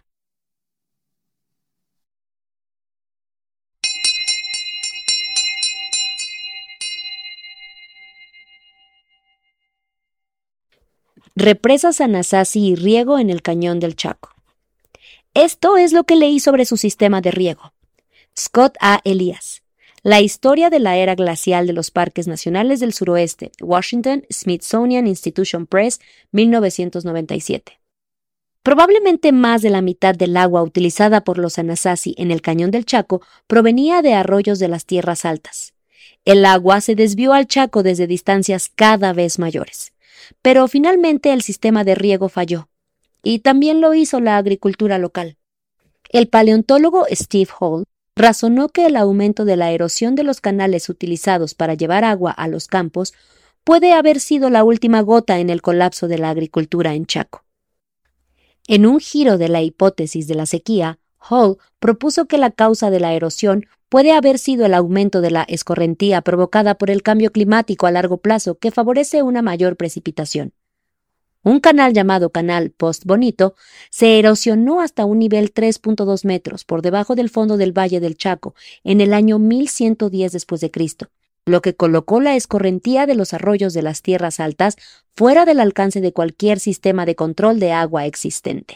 Represas Anasazi y riego en el Cañón del Chaco. Esto es lo que leí sobre su sistema de riego. Scott A. Elias. La historia de la era glacial de los parques nacionales del suroeste. Washington, Smithsonian Institution Press, mil novecientos noventa y siete. Probablemente más de la mitad del agua utilizada por los Anasazi en el Cañón del Chaco provenía de arroyos de las tierras altas. El agua se desvió al Chaco desde distancias cada vez mayores. Pero finalmente el sistema de riego falló, y también lo hizo la agricultura local. El paleontólogo Steve Hall razonó que el aumento de la erosión de los canales utilizados para llevar agua a los campos puede haber sido la última gota en el colapso de la agricultura en Chaco. En un giro de la hipótesis de la sequía, Hall propuso que la causa de la erosión puede haber sido el aumento de la escorrentía provocada por el cambio climático a largo plazo que favorece una mayor precipitación. Un canal llamado Canal Post Bonito se erosionó hasta un nivel tres punto dos metros por debajo del fondo del Valle del Chaco en el año mil ciento diez después de Cristo, lo que colocó la escorrentía de los arroyos de las tierras altas fuera del alcance de cualquier sistema de control de agua existente.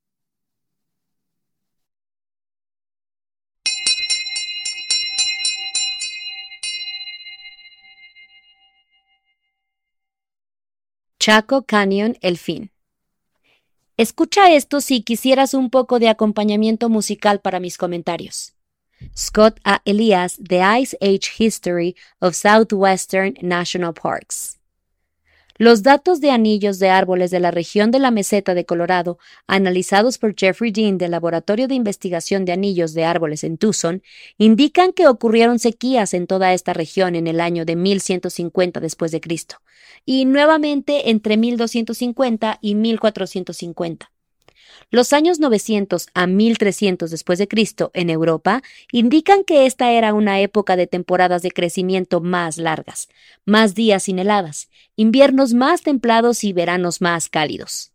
Chaco Canyon, el fin. Escucha esto si quisieras un poco de acompañamiento musical para mis comentarios. Scott A. Elias, The Ice Age History of Southwestern National Parks. Los datos de anillos de árboles de la región de la meseta de Colorado, analizados por Jeffrey Dean del Laboratorio de Investigación de Anillos de Árboles en Tucson, indican que ocurrieron sequías en toda esta región en el año de mil ciento cincuenta después de Cristo, y nuevamente entre mil doscientos cincuenta y mil cuatrocientos cincuenta. Los años novecientos a mil trescientos después de Cristo en Europa indican que esta era una época de temporadas de crecimiento más largas, más días sin heladas, inviernos más templados y veranos más cálidos.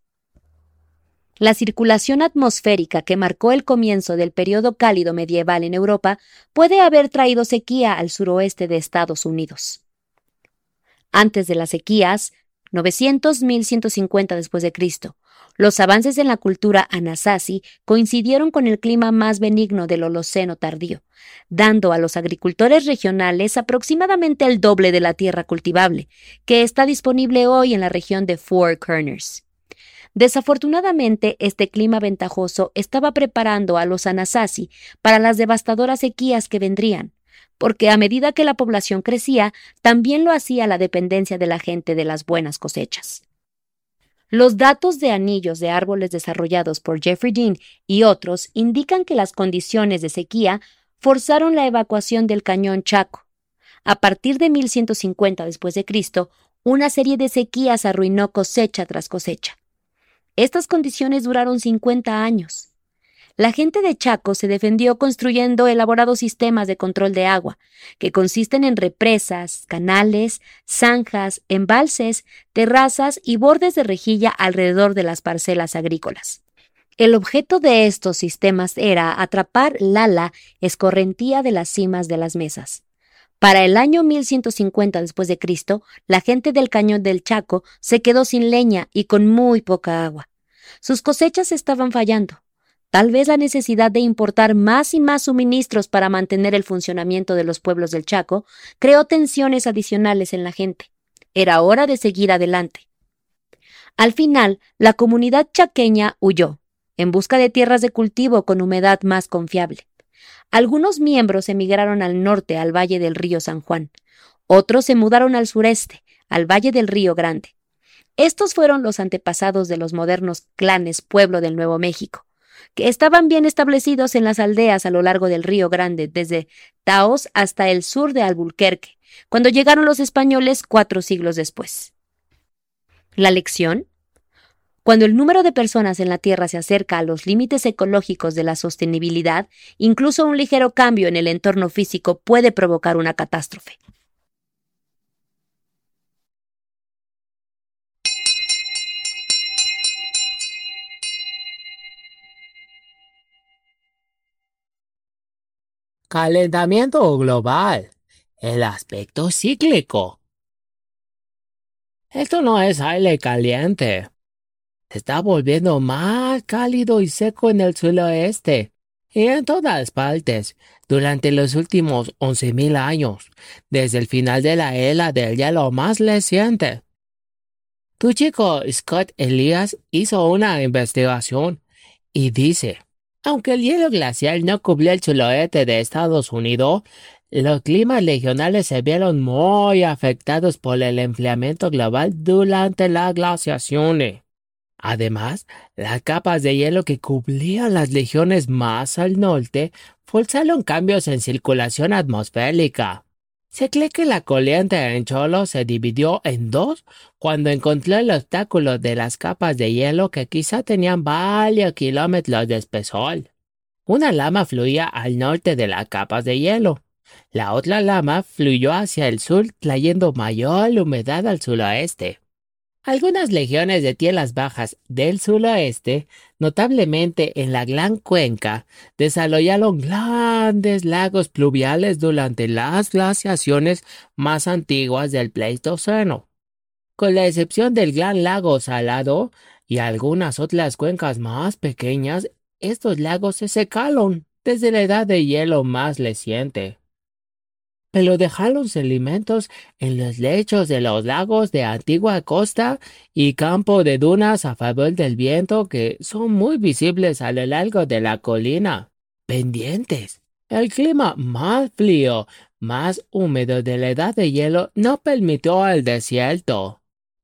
La circulación atmosférica que marcó el comienzo del periodo cálido medieval en Europa puede haber traído sequía al suroeste de Estados Unidos. Antes de las sequías, novecientos a mil ciento cincuenta después de Cristo, los avances en la cultura Anasazi coincidieron con el clima más benigno del Holoceno tardío, dando a los agricultores regionales aproximadamente el doble de la tierra cultivable, que está disponible hoy en la región de Four Corners. Desafortunadamente, este clima ventajoso estaba preparando a los Anasazi para las devastadoras sequías que vendrían, porque a medida que la población crecía, también lo hacía la dependencia de la gente de las buenas cosechas. Los datos de anillos de árboles desarrollados por Jeffrey Dean y otros indican que las condiciones de sequía forzaron la evacuación del cañón Chaco. A partir de mil ciento cincuenta después de Cristo, una serie de sequías arruinó cosecha tras cosecha. Estas condiciones duraron cincuenta años. La gente de Chaco se defendió construyendo elaborados sistemas de control de agua, que consisten en represas, canales, zanjas, embalses, terrazas y bordes de rejilla alrededor de las parcelas agrícolas. El objeto de estos sistemas era atrapar lala escorrentía de las cimas de las mesas. Para el año mil ciento cincuenta después de Cristo, la gente del cañón del Chaco se quedó sin leña y con muy poca agua. Sus cosechas estaban fallando. Tal vez la necesidad de importar más y más suministros para mantener el funcionamiento de los pueblos del Chaco creó tensiones adicionales en la gente. Era hora de seguir adelante. Al final, la comunidad chaqueña huyó, en busca de tierras de cultivo con humedad más confiable. Algunos miembros emigraron al norte, al valle del río San Juan. Otros se mudaron al sureste, al valle del río Grande. Estos fueron los antepasados de los modernos clanes Pueblo del Nuevo México, que estaban bien establecidos en las aldeas a lo largo del Río Grande, desde Taos hasta el sur de Albuquerque, cuando llegaron los españoles cuatro siglos después. ¿La lección? Cuando el número de personas en la Tierra se acerca a los límites ecológicos de la sostenibilidad, incluso un ligero cambio en el entorno físico puede provocar una catástrofe. Calentamiento global. El aspecto cíclico. Esto no es aire caliente. Se está volviendo más cálido y seco en el suroeste y en todas partes durante los últimos once mil años, desde el final de la era del hielo más reciente. Tu chico Scott Elias hizo una investigación y dice: aunque el hielo glacial no cubrió el suroeste de Estados Unidos, los climas regionales se vieron muy afectados por el enfriamiento global durante la glaciación. Además, las capas de hielo que cubrían las regiones más al norte forzaron cambios en circulación atmosférica. Se cree que la corriente en Cholo se dividió en dos cuando encontró el obstáculo de las capas de hielo que quizá tenían varios kilómetros de espesor. Una lama fluía al norte de las capas de hielo. La otra lama fluyó hacia el sur, trayendo mayor humedad al suroeste. Algunas regiones de tierras bajas del suroeste, notablemente en la Gran Cuenca, desarrollaron grandes lagos pluviales durante las glaciaciones más antiguas del Pleistoceno. Con la excepción del Gran Lago Salado y algunas otras cuencas más pequeñas, estos lagos se secaron desde la edad de hielo más reciente. Pero dejaron sedimentos en los lechos de los lagos de antigua costa y campo de dunas a favor del viento que son muy visibles a lo largo de la colina. Pendientes. El clima más frío, más húmedo de la edad de hielo no permitió el desierto.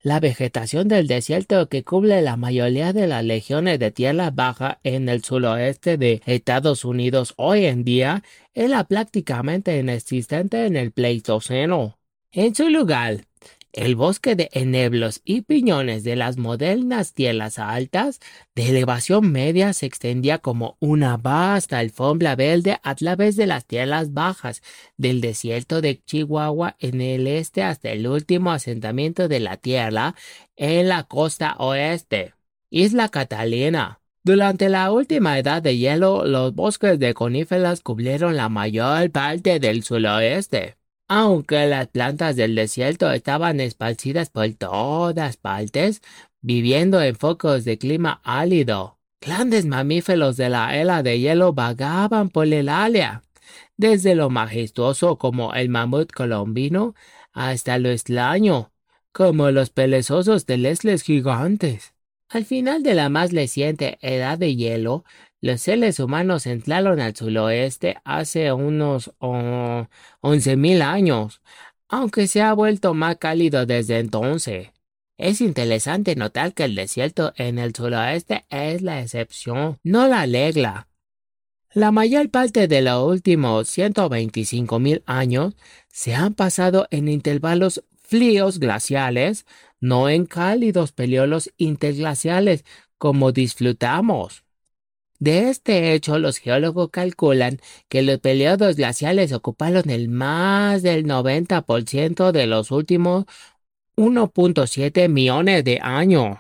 La vegetación del desierto que cubre la mayoría de las regiones de tierra baja en el suroeste de Estados Unidos hoy en día era prácticamente inexistente en el Pleistoceno. En su lugar, el bosque de enebros y piñones de las modernas tierras altas de elevación media se extendía como una vasta alfombra verde a través de las tierras bajas del desierto de Chihuahua en el este hasta el último asentamiento de la tierra en la costa oeste, Isla Catalina. Durante la última edad de hielo, los bosques de coníferas cubrieron la mayor parte del suroeste. Aunque las plantas del desierto estaban esparcidas por todas partes, viviendo en focos de clima árido, grandes mamíferos de la era de hielo vagaban por el área, desde lo majestuoso como el mamut colombino hasta lo extraño como los perezosos terrestres gigantes. Al final de la más reciente edad de hielo, los seres humanos entraron al suroeste hace unos oh, once mil años, aunque se ha vuelto más cálido desde entonces. Es interesante notar que el desierto en el suroeste es la excepción, no la regla. La mayor parte de los últimos ciento veinticinco mil años se han pasado en intervalos fríos glaciales, no en cálidos periodos interglaciales como disfrutamos. De este hecho, los geólogos calculan que los periodos glaciales ocuparon el más del noventa por ciento de los últimos uno punto siete millones de años.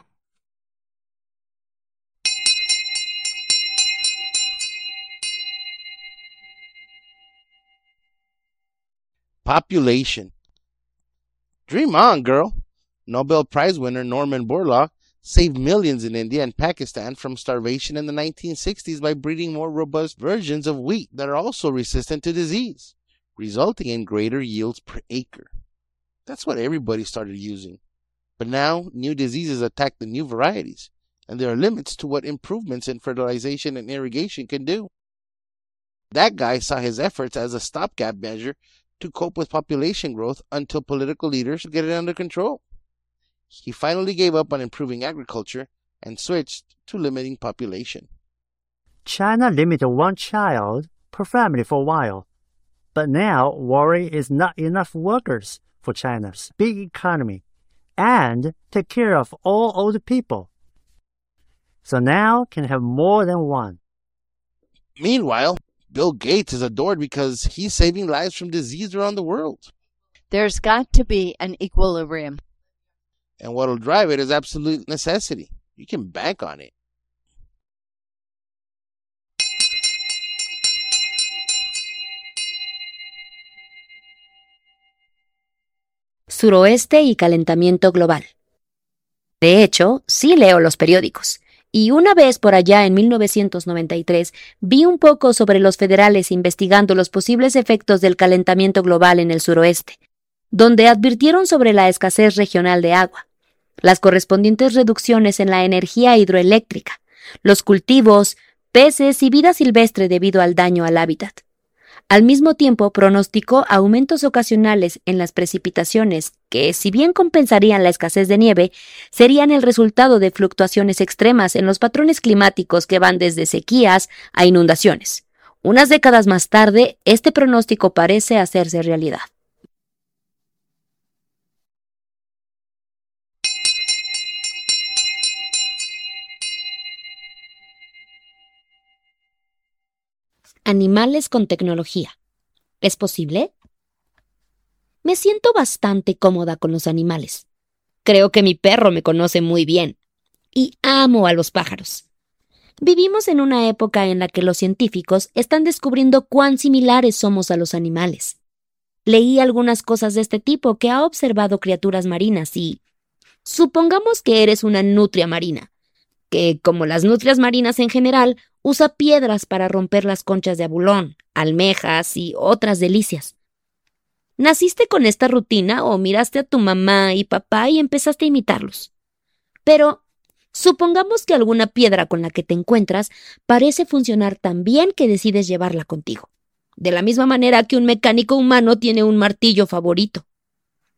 Population. Dream on, girl. Nobel Prize winner Norman Borlaug saved millions in India and Pakistan from starvation in the nineteen sixties by breeding more robust versions of wheat that are also resistant to disease, resulting in greater yields per acre. That's what everybody started using. But now, new diseases attack the new varieties, and there are limits to what improvements in fertilization and irrigation can do. That guy saw his efforts as a stopgap measure to cope with population growth until political leaders get it under control. He finally gave up on improving agriculture and switched to limiting population. China limited one child per family for a while, but now worry is not enough workers for China's big economy and take care of all old people. So now can have more than one. Meanwhile, Bill Gates is adored because he's saving lives from disease around the world. There's got to be an equilibrium. And what'll drive it is absolute necessity. You can bank on it. Suroeste y calentamiento global. De hecho, sí leo los periódicos. Y una vez por allá en mil novecientos noventa y tres vi un poco sobre los federales investigando los posibles efectos del calentamiento global en el suroeste, donde advirtieron sobre la escasez regional de agua, las correspondientes reducciones en la energía hidroeléctrica, los cultivos, peces y vida silvestre debido al daño al hábitat. Al mismo tiempo, pronosticó aumentos ocasionales en las precipitaciones que, si bien compensarían la escasez de nieve, serían el resultado de fluctuaciones extremas en los patrones climáticos que van desde sequías a inundaciones. Unas décadas más tarde, este pronóstico parece hacerse realidad. Animales con tecnología. ¿Es posible? Me siento bastante cómoda con los animales. Creo que mi perro me conoce muy bien. Y amo a los pájaros. Vivimos en una época en la que los científicos están descubriendo cuán similares somos a los animales. Leí algunas cosas de este tipo que ha observado criaturas marinas y... supongamos que eres una nutria marina, que, como las nutrias marinas en general, usa piedras para romper las conchas de abulón, almejas y otras delicias. ¿Naciste con esta rutina o miraste a tu mamá y papá y empezaste a imitarlos? Pero supongamos que alguna piedra con la que te encuentras parece funcionar tan bien que decides llevarla contigo, de la misma manera que un mecánico humano tiene un martillo favorito.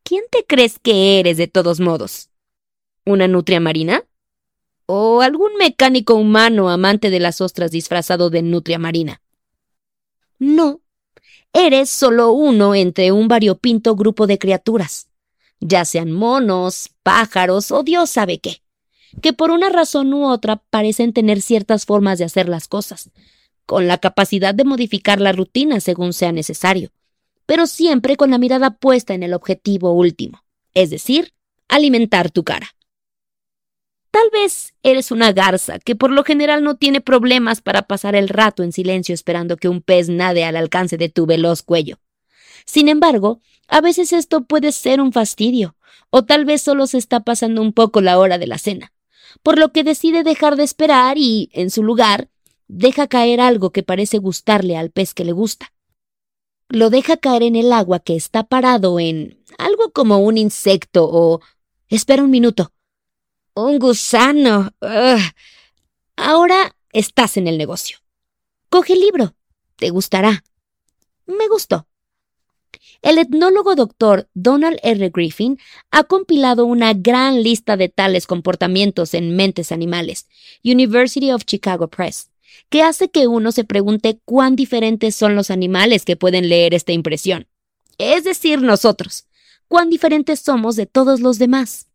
¿Quién te crees que eres de todos modos? ¿Una nutria marina? ¿O algún mecánico humano amante de las ostras disfrazado de nutria marina? No, eres solo uno entre un variopinto grupo de criaturas, ya sean monos, pájaros o Dios sabe qué, que por una razón u otra parecen tener ciertas formas de hacer las cosas, con la capacidad de modificar la rutina según sea necesario, pero siempre con la mirada puesta en el objetivo último, es decir, alimentar tu cara. Tal vez eres una garza que por lo general no tiene problemas para pasar el rato en silencio esperando que un pez nade al alcance de tu veloz cuello. Sin embargo, a veces esto puede ser un fastidio, o tal vez solo se está pasando un poco la hora de la cena, por lo que decide dejar de esperar y, en su lugar, deja caer algo que parece gustarle al pez que le gusta. Lo deja caer en el agua que está parado en algo como un insecto o... Espera un minuto. ¡Un gusano! ¡Ugh! Ahora estás en el negocio. Coge el libro. Te gustará. Me gustó. El etnólogo doctor Donald R. Griffin ha compilado una gran lista de tales comportamientos en Mentes Animales, University of Chicago Press, que hace que uno se pregunte cuán diferentes son los animales que pueden leer esta impresión. Es decir, nosotros. Cuán diferentes somos de todos los demás.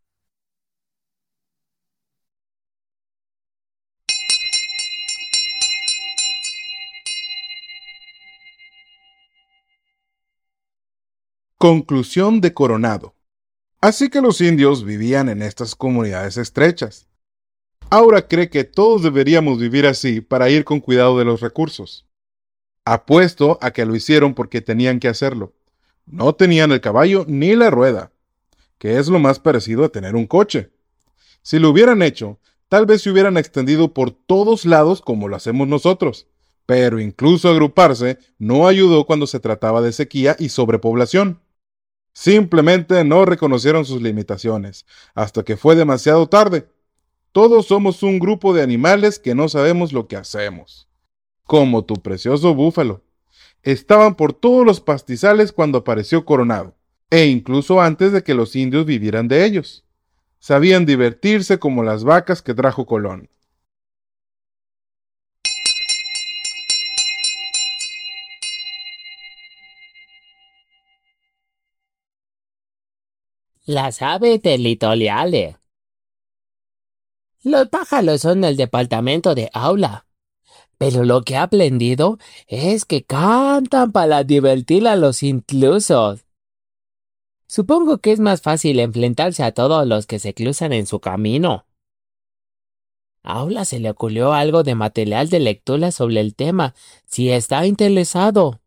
Conclusión de Coronado. Así que los indios vivían en estas comunidades estrechas. Ahora cree que todos deberíamos vivir así para ir con cuidado de los recursos. Apuesto a que lo hicieron porque tenían que hacerlo. No tenían el caballo ni la rueda, que es lo más parecido a tener un coche. Si lo hubieran hecho, tal vez se hubieran extendido por todos lados como lo hacemos nosotros. Pero incluso agruparse no ayudó cuando se trataba de sequía y sobrepoblación. Simplemente no reconocieron sus limitaciones, hasta que fue demasiado tarde. Todos somos un grupo de animales que no sabemos lo que hacemos. Como tu precioso búfalo. Estaban por todos los pastizales cuando apareció Coronado, e incluso antes de que los indios vivieran de ellos. Sabían divertirse como las vacas que trajo Colón. Las aves territoriales. Los pájaros son el departamento de aula, pero lo que he aprendido es que cantan para divertir a los intrusos. Supongo que es más fácil enfrentarse a todos los que se cruzan en su camino. A Aula se le ocurrió algo de material de lectura sobre el tema, si está interesado.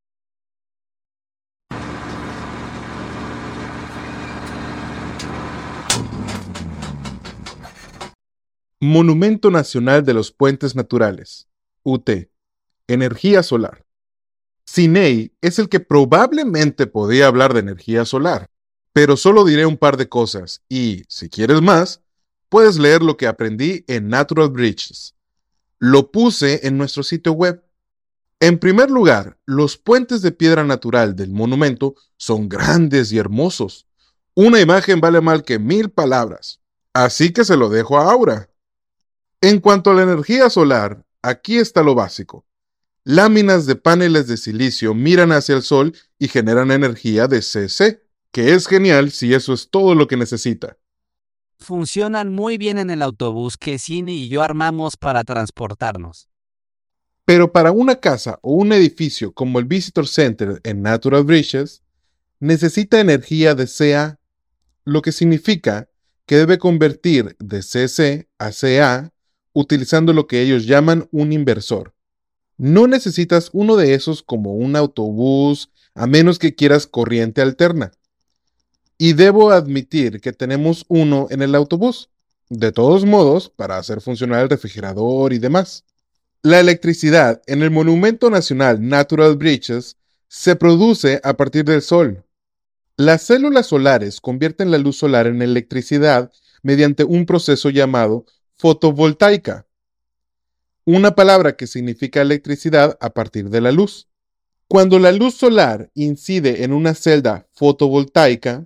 Monumento Nacional de los Puentes Naturales, U T, Energía Solar. Sinei es el que probablemente podía hablar de energía solar, pero solo diré un par de cosas y, si quieres más, puedes leer lo que aprendí en Natural Bridges. Lo puse en nuestro sitio web. En primer lugar, los puentes de piedra natural del monumento son grandes y hermosos. Una imagen vale más que mil palabras, así que se lo dejo a Aura. En cuanto a la energía solar, aquí está lo básico. Láminas de paneles de silicio miran hacia el sol y generan energía de C C, que es genial si eso es todo lo que necesita. Funcionan muy bien en el autobús que Cine y yo armamos para transportarnos. Pero para una casa o un edificio como el Visitor Center en Natural Bridges, necesita energía de C A, lo que significa que debe convertir de C C a C A utilizando lo que ellos llaman un inversor. No necesitas uno de esos como un autobús, a menos que quieras corriente alterna. Y debo admitir que tenemos uno en el autobús. De todos modos, para hacer funcionar el refrigerador y demás. La electricidad en el Monumento Nacional Natural Bridges se produce a partir del sol. Las células solares convierten la luz solar en electricidad mediante un proceso llamado fotovoltaica, una palabra que significa electricidad a partir de la luz. Cuando la luz solar incide en una celda fotovoltaica,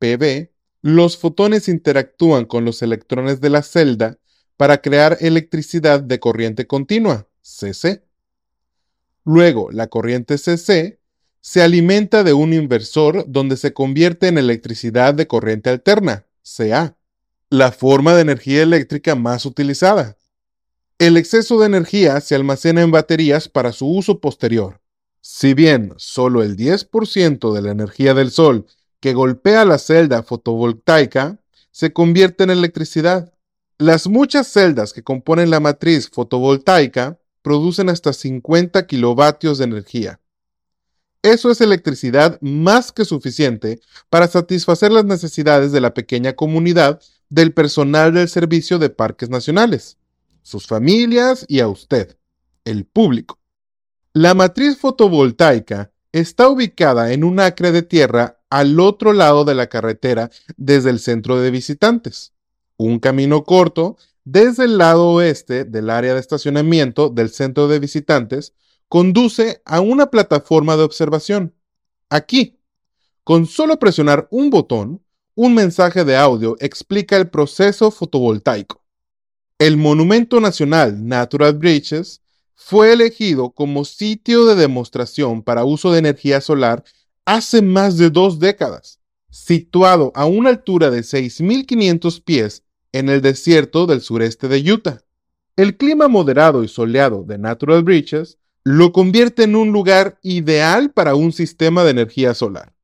P B, los fotones interactúan con los electrones de la celda para crear electricidad de corriente continua, C C. Luego, la corriente C C se alimenta de un inversor donde se convierte en electricidad de corriente alterna, C A, la forma de energía eléctrica más utilizada. El exceso de energía se almacena en baterías para su uso posterior. Si bien solo el diez por ciento de la energía del sol que golpea la celda fotovoltaica se convierte en electricidad, las muchas celdas que componen la matriz fotovoltaica producen hasta cincuenta kilovatios de energía. Eso es electricidad más que suficiente para satisfacer las necesidades de la pequeña comunidad del personal del Servicio de Parques Nacionales, sus familias y a usted, el público. La matriz fotovoltaica está ubicada en un acre de tierra al otro lado de la carretera desde el centro de visitantes. Un camino corto desde el lado oeste del área de estacionamiento del centro de visitantes conduce a una plataforma de observación. Aquí, con solo presionar un botón, un mensaje de audio explica el proceso fotovoltaico. El Monumento Nacional Natural Bridges fue elegido como sitio de demostración para uso de energía solar hace más de dos décadas, situado a una altura de seis mil quinientos pies en el desierto del sureste de Utah. El clima moderado y soleado de Natural Bridges lo convierte en un lugar ideal para un sistema de energía solar.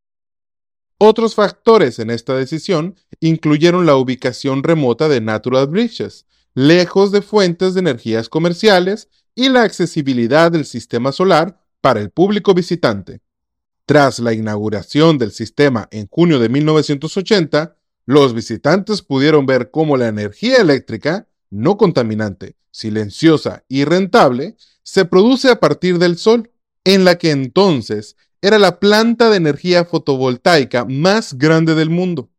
Otros factores en esta decisión incluyeron la ubicación remota de Natural Bridges, lejos de fuentes de energías comerciales, y la accesibilidad del sistema solar para el público visitante. Tras la inauguración del sistema en junio de mil novecientos ochenta, los visitantes pudieron ver cómo la energía eléctrica, no contaminante, silenciosa y rentable, se produce a partir del sol, en la que entonces era la planta de energía fotovoltaica más grande del mundo.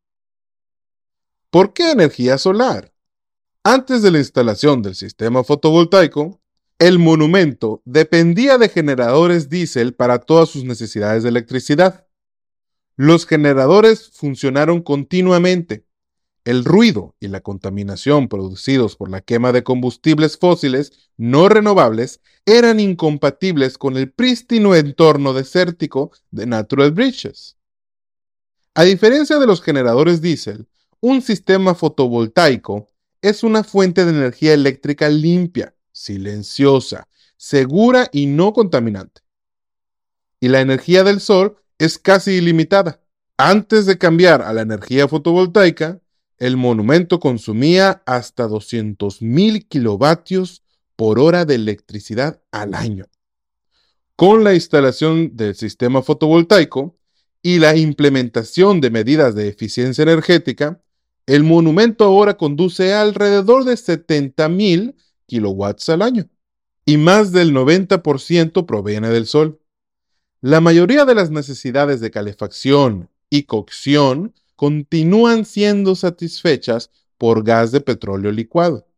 ¿Por qué energía solar? Antes de la instalación del sistema fotovoltaico, el monumento dependía de generadores diésel para todas sus necesidades de electricidad. Los generadores funcionaron continuamente. El ruido y la contaminación producidos por la quema de combustibles fósiles no renovables eran incompatibles con el prístino entorno desértico de Natural Bridges. A diferencia de los generadores diésel, un sistema fotovoltaico es una fuente de energía eléctrica limpia, silenciosa, segura y no contaminante. Y la energía del sol es casi ilimitada. Antes de cambiar a la energía fotovoltaica, el monumento consumía hasta doscientos mil kilovatios por hora de electricidad al año. Con la instalación del sistema fotovoltaico y la implementación de medidas de eficiencia energética, el monumento ahora conduce a alrededor de setenta mil kilowatts al año, y más del noventa por ciento proviene del sol. La mayoría de las necesidades de calefacción y cocción continúan siendo satisfechas por gas de petróleo licuado.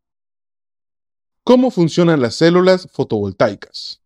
¿Cómo funcionan las células fotovoltaicas?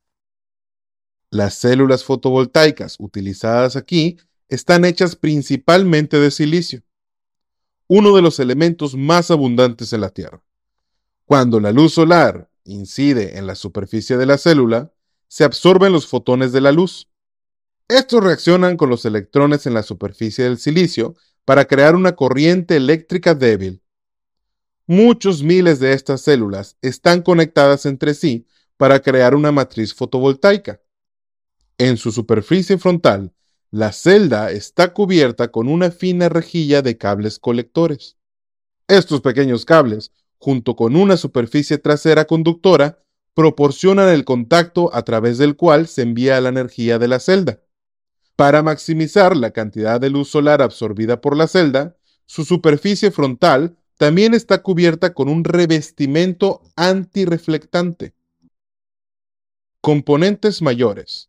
Las células fotovoltaicas utilizadas aquí están hechas principalmente de silicio, uno de los elementos más abundantes en la Tierra. Cuando la luz solar incide en la superficie de la célula, se absorben los fotones de la luz. Estos reaccionan con los electrones en la superficie del silicio para crear una corriente eléctrica débil. Muchos miles de estas células están conectadas entre sí para crear una matriz fotovoltaica. En su superficie frontal, la celda está cubierta con una fina rejilla de cables colectores. Estos pequeños cables, junto con una superficie trasera conductora, proporcionan el contacto a través del cual se envía la energía de la celda. Para maximizar la cantidad de luz solar absorbida por la celda, su superficie frontal también está cubierta con un revestimiento antirreflectante. Componentes mayores.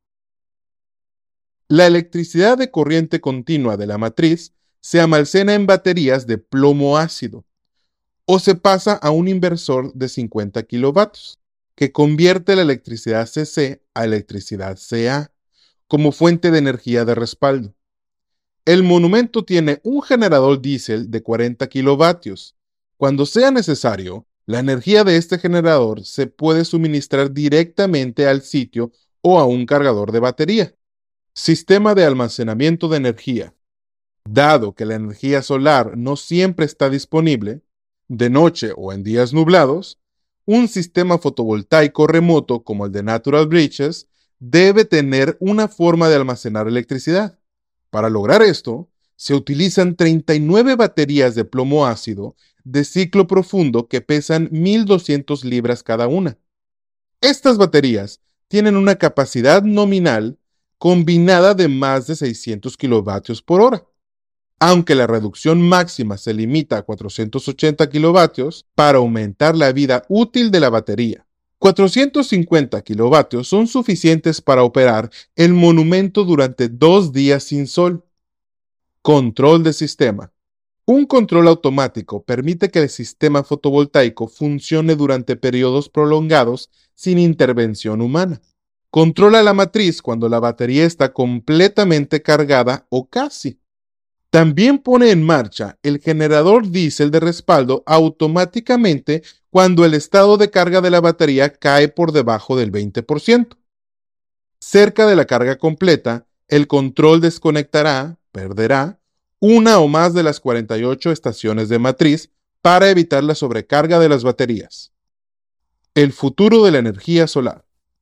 La electricidad de corriente continua de la matriz se almacena en baterías de plomo ácido o se pasa a un inversor de cincuenta kilovatios que convierte la electricidad C C a electricidad C A como fuente de energía de respaldo. El monumento tiene un generador diésel de cuarenta kilovatios. Cuando sea necesario, la energía de este generador se puede suministrar directamente al sitio o a un cargador de batería. Sistema de almacenamiento de energía. Dado que la energía solar no siempre está disponible, de noche o en días nublados, un sistema fotovoltaico remoto como el de Natural Bridges debe tener una forma de almacenar electricidad. Para lograr esto, se utilizan treinta y nueve baterías de plomo ácido de ciclo profundo que pesan mil doscientas libras cada una. Estas baterías tienen una capacidad nominal combinada de más de seiscientos kilovatios por hora. Aunque la reducción máxima se limita a cuatrocientos ochenta kilovatios para aumentar la vida útil de la batería. cuatrocientos cincuenta kilovatios son suficientes para operar el monumento durante dos días sin sol. Control de sistema. Un control automático permite que el sistema fotovoltaico funcione durante periodos prolongados sin intervención humana. Controla la matriz cuando la batería está completamente cargada o casi. También pone en marcha el generador diésel de respaldo automáticamente cuando el estado de carga de la batería cae por debajo del veinte por ciento. Cerca de la carga completa, el control desconectará, perderá, una o más de las cuarenta y ocho estaciones de matriz para evitar la sobrecarga de las baterías. El futuro de la energía solar.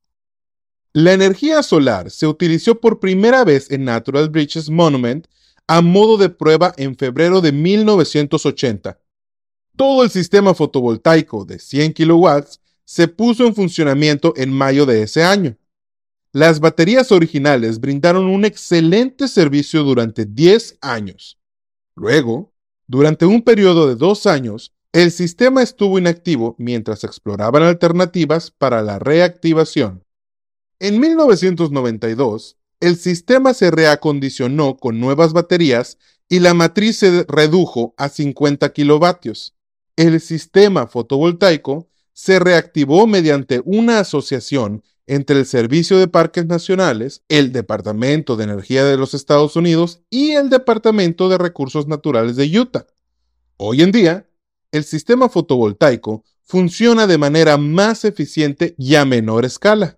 La energía solar se utilizó por primera vez en Natural Bridges Monument a modo de prueba en febrero de mil novecientos ochenta. Todo el sistema fotovoltaico de cien kilowatts se puso en funcionamiento en mayo de ese año. Las baterías originales brindaron un excelente servicio durante diez años. Luego, durante un periodo de dos años, el sistema estuvo inactivo mientras exploraban alternativas para la reactivación. En mil novecientos noventa y dos, el sistema se reacondicionó con nuevas baterías y la matriz se redujo a cincuenta kilovatios. El sistema fotovoltaico se reactivó mediante una asociación entre el Servicio de Parques Nacionales, el Departamento de Energía de los Estados Unidos y el Departamento de Recursos Naturales de Utah. Hoy en día, el sistema fotovoltaico funciona de manera más eficiente y a menor escala.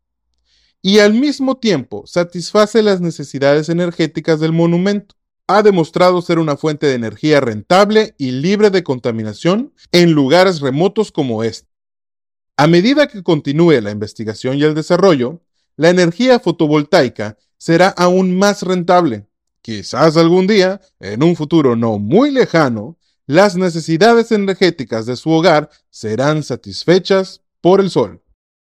Y al mismo tiempo satisface las necesidades energéticas del monumento. Ha demostrado ser una fuente de energía rentable y libre de contaminación en lugares remotos como este. A medida que continúe la investigación y el desarrollo, la energía fotovoltaica será aún más rentable. Quizás algún día, en un futuro no muy lejano, las necesidades energéticas de su hogar serán satisfechas por el sol.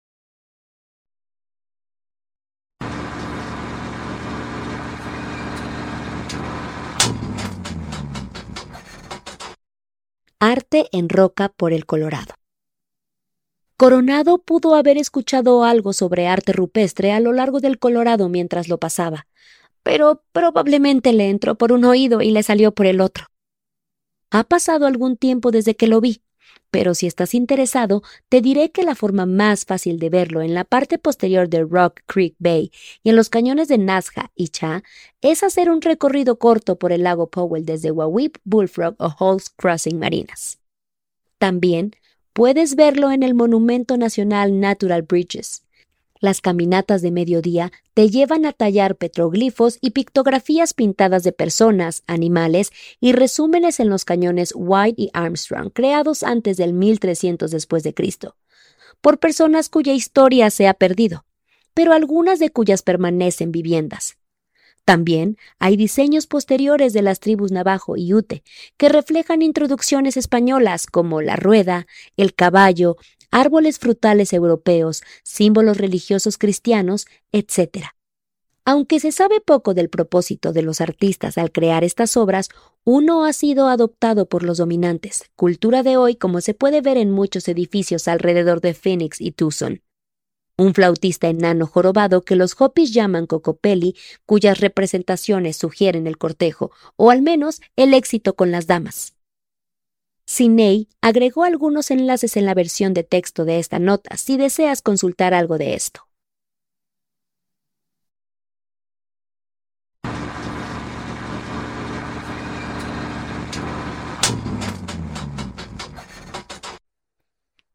Arte en roca por el Colorado. Coronado pudo haber escuchado algo sobre arte rupestre a lo largo del Colorado mientras lo pasaba, pero probablemente le entró por un oído y le salió por el otro. Ha pasado algún tiempo desde que lo vi, pero si estás interesado, te diré que la forma más fácil de verlo en la parte posterior de Rock Creek Bay y en los cañones de Nazca y Cha es hacer un recorrido corto por el lago Powell desde Wawip, Bullfrog o Halls Crossing Marinas. También puedes verlo en el Monumento Nacional Natural Bridges. Las caminatas de mediodía te llevan a tallar petroglifos y pictografías pintadas de personas, animales y resúmenes en los cañones White y Armstrong, creados antes del mil trescientos después de Cristo, por personas cuya historia se ha perdido, pero algunas de cuyas permanecen viviendas. También hay diseños posteriores de las tribus Navajo y Ute que reflejan introducciones españolas como la rueda, el caballo, árboles frutales europeos, símbolos religiosos cristianos, etcétera. Aunque se sabe poco del propósito de los artistas al crear estas obras, uno ha sido adoptado por los dominantes, cultura de hoy como se puede ver en muchos edificios alrededor de Phoenix y Tucson. Un flautista enano jorobado que los Hopis llaman cocopelli, cuyas representaciones sugieren el cortejo, o al menos el éxito con las damas. Sinei agregó algunos enlaces en la versión de texto de esta nota si deseas consultar algo de esto.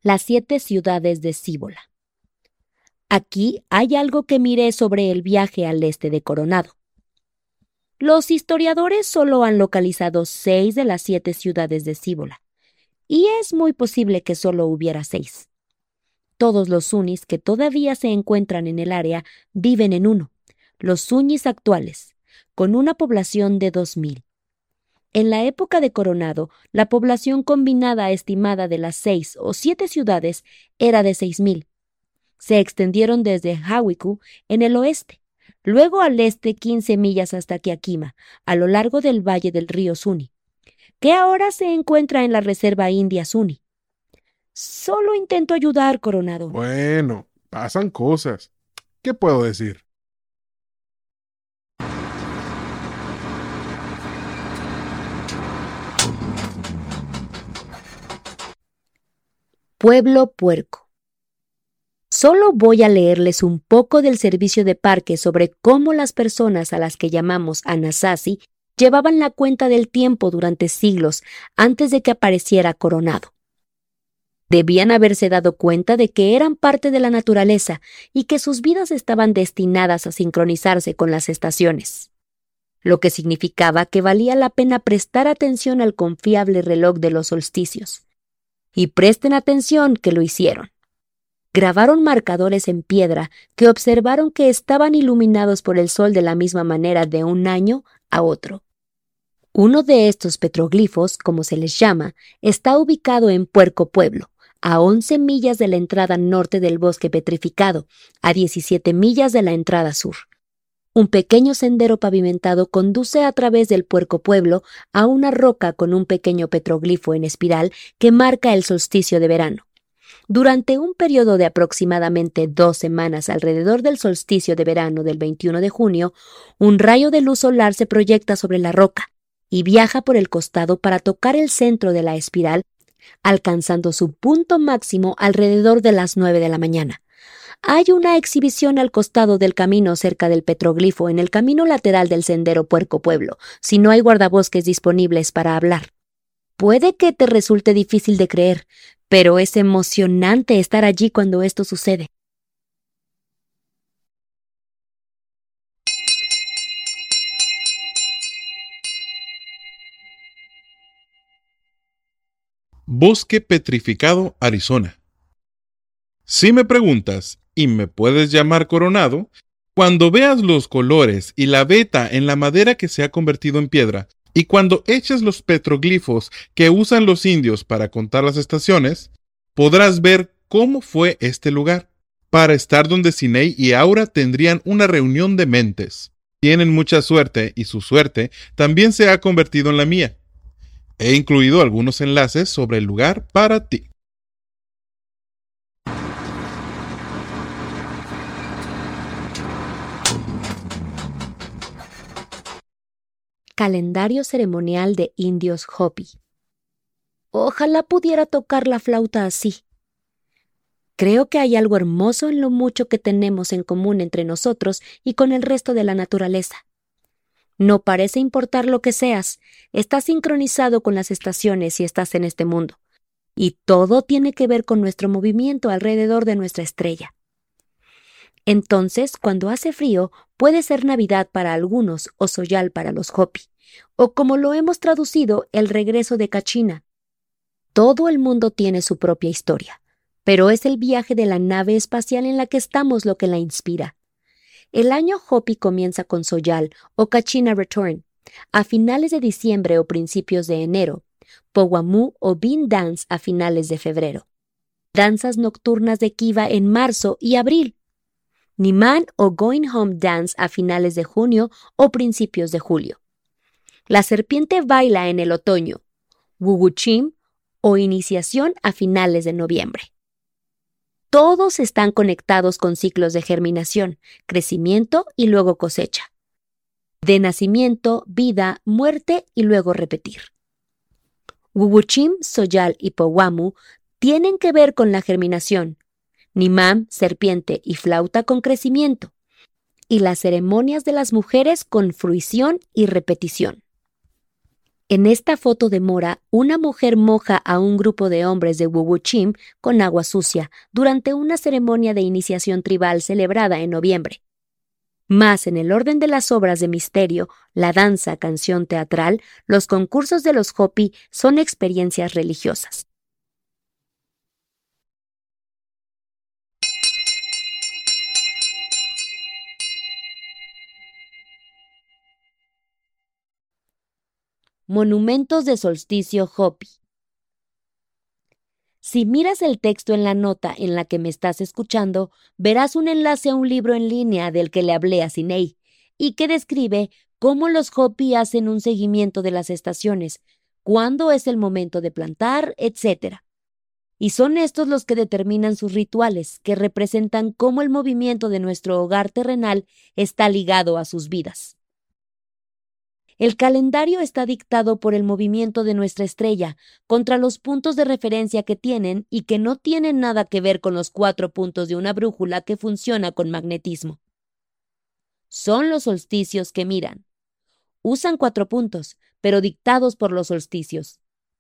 las siete ciudades de Cíbola. Aquí hay algo que miré sobre el viaje al este de Coronado. Los historiadores solo han localizado seis de las siete ciudades de Cíbola, y es muy posible que solo hubiera seis. Todos los sunnis que todavía se encuentran en el área viven en uno, los sunnis actuales, con una población de dos mil. En la época de Coronado, la población combinada estimada de las seis o siete ciudades era de seis mil. Se extendieron desde Hawiku en el oeste, luego al este quince millas hasta Kiakima, a lo largo del valle del río Suni, que ahora se encuentra en la reserva india Suni. Solo intento ayudar, Coronado. Bueno, pasan cosas. ¿Qué puedo decir? Pueblo Puerco. Solo voy a leerles un poco del servicio de parque sobre cómo las personas a las que llamamos Anasazi llevaban la cuenta del tiempo durante siglos antes de que apareciera Coronado. Debían haberse dado cuenta de que eran parte de la naturaleza y que sus vidas estaban destinadas a sincronizarse con las estaciones, lo que significaba que valía la pena prestar atención al confiable reloj de los solsticios. Y presten atención que lo hicieron. Grabaron marcadores en piedra que observaron que estaban iluminados por el sol de la misma manera de un año a otro. Uno de estos petroglifos, como se les llama, está ubicado en Puerco Pueblo, a once millas de la entrada norte del bosque petrificado, a diecisiete millas de la entrada sur. Un pequeño sendero pavimentado conduce a través del Puerco Pueblo a una roca con un pequeño petroglifo en espiral que marca el solsticio de verano. Durante un periodo de aproximadamente dos semanas alrededor del solsticio de verano del veintiuno de junio, un rayo de luz solar se proyecta sobre la roca y viaja por el costado para tocar el centro de la espiral, alcanzando su punto máximo alrededor de las nueve de la mañana. Hay una exhibición al costado del camino cerca del petroglifo en el camino lateral del sendero Puerco Pueblo, si no hay guardabosques disponibles para hablar. Puede que te resulte difícil de creer, pero es emocionante estar allí cuando esto sucede. Bosque Petrificado, Arizona. Si me preguntas, y me puedes llamar Coronado, cuando veas los colores y la veta en la madera que se ha convertido en piedra, y cuando eches los petroglifos que usan los indios para contar las estaciones, podrás ver cómo fue este lugar. Para estar donde Sinei y Aura tendrían una reunión de mentes. Tienen mucha suerte y su suerte también se ha convertido en la mía. He incluido algunos enlaces sobre el lugar para ti. Calendario ceremonial de indios Hopi. Ojalá pudiera tocar la flauta así. Creo que hay algo hermoso en lo mucho que tenemos en común entre nosotros y con el resto de la naturaleza. No parece importar lo que seas, estás sincronizado con las estaciones y estás en este mundo. Y todo tiene que ver con nuestro movimiento alrededor de nuestra estrella. Entonces, cuando hace frío, puede ser Navidad para algunos o Soyal para los Hopi, o como lo hemos traducido, el regreso de Kachina. Todo el mundo tiene su propia historia, pero es el viaje de la nave espacial en la que estamos lo que la inspira. El año Hopi comienza con Soyal o Kachina Return, a finales de diciembre o principios de enero, Powamú o Bean Dance a finales de febrero, danzas nocturnas de Kiva en marzo y abril, Niman o Going Home Dance a finales de junio o principios de julio. La serpiente baila en el otoño, Wuwuchim o iniciación a finales de noviembre. Todos están conectados con ciclos de germinación, crecimiento y luego cosecha. De nacimiento, vida, muerte y luego repetir. Wuwuchim, Soyal y Powamú tienen que ver con la germinación, Nimam, serpiente y flauta con crecimiento, y las ceremonias de las mujeres con fruición y repetición. En esta foto de Mora, una mujer moja a un grupo de hombres de Wuwuchim con agua sucia durante una ceremonia de iniciación tribal celebrada en noviembre. Más en el orden de las obras de misterio, la danza, canción teatral, los concursos de los Hopi son experiencias religiosas. Monumentos de solsticio Hopi. Si miras el texto en la nota en la que me estás escuchando, verás un enlace a un libro en línea del que le hablé a Sinei y que describe cómo los Hopi hacen un seguimiento de las estaciones, cuándo es el momento de plantar, etcétera. Y son estos los que determinan sus rituales, que representan cómo el movimiento de nuestro hogar terrenal está ligado a sus vidas. El calendario está dictado por el movimiento de nuestra estrella contra los puntos de referencia que tienen y que no tienen nada que ver con los cuatro puntos de una brújula que funciona con magnetismo. Son los solsticios que miran. Usan cuatro puntos, pero dictados por los solsticios.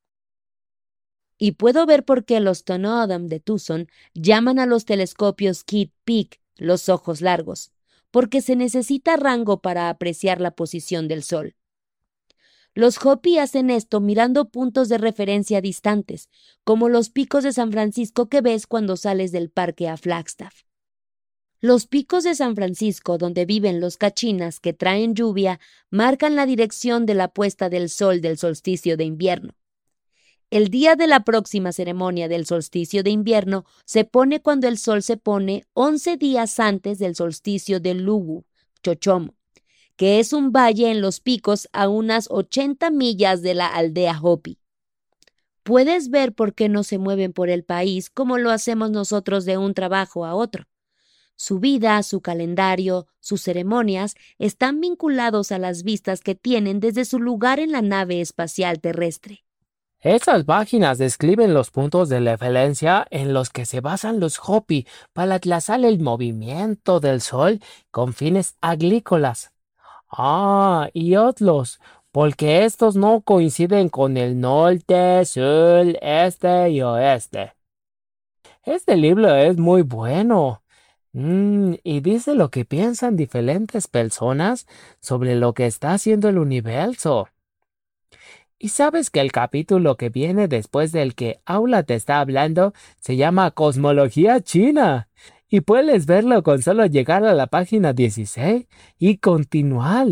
Y puedo ver por qué los Tonodam de Tucson llaman a los telescopios Kitt Peak los ojos largos, porque se necesita rango para apreciar la posición del Sol. Los Hopi hacen esto mirando puntos de referencia distantes, como los picos de San Francisco que ves cuando sales del parque a Flagstaff. Los picos de San Francisco, donde viven los cachinas que traen lluvia, marcan la dirección de la puesta del sol del solsticio de invierno. El día de la próxima ceremonia del solsticio de invierno se pone cuando el sol se pone once días antes del solsticio de Lugu, Chochomo, que es un valle en los picos a unas ochenta millas de la aldea Hopi. Puedes ver por qué no se mueven por el país como lo hacemos nosotros de un trabajo a otro. Su vida, su calendario, sus ceremonias están vinculados a las vistas que tienen desde su lugar en la nave espacial terrestre. Estas páginas describen los puntos de referencia en los que se basan los Hopi para trazar el movimiento del Sol con fines agrícolas. Ah, y otros, porque estos no coinciden con el norte, sur, este y oeste. Este libro es muy bueno. Mm, y dice lo que piensan diferentes personas sobre lo que está haciendo el universo. Y sabes que el capítulo que viene después del que Aula te está hablando se llama Cosmología China. Y puedes verlo con solo llegar a la página dieciséis y continuar.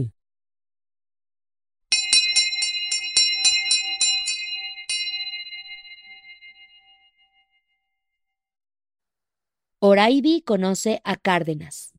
Oraibi conoce a Cárdenas.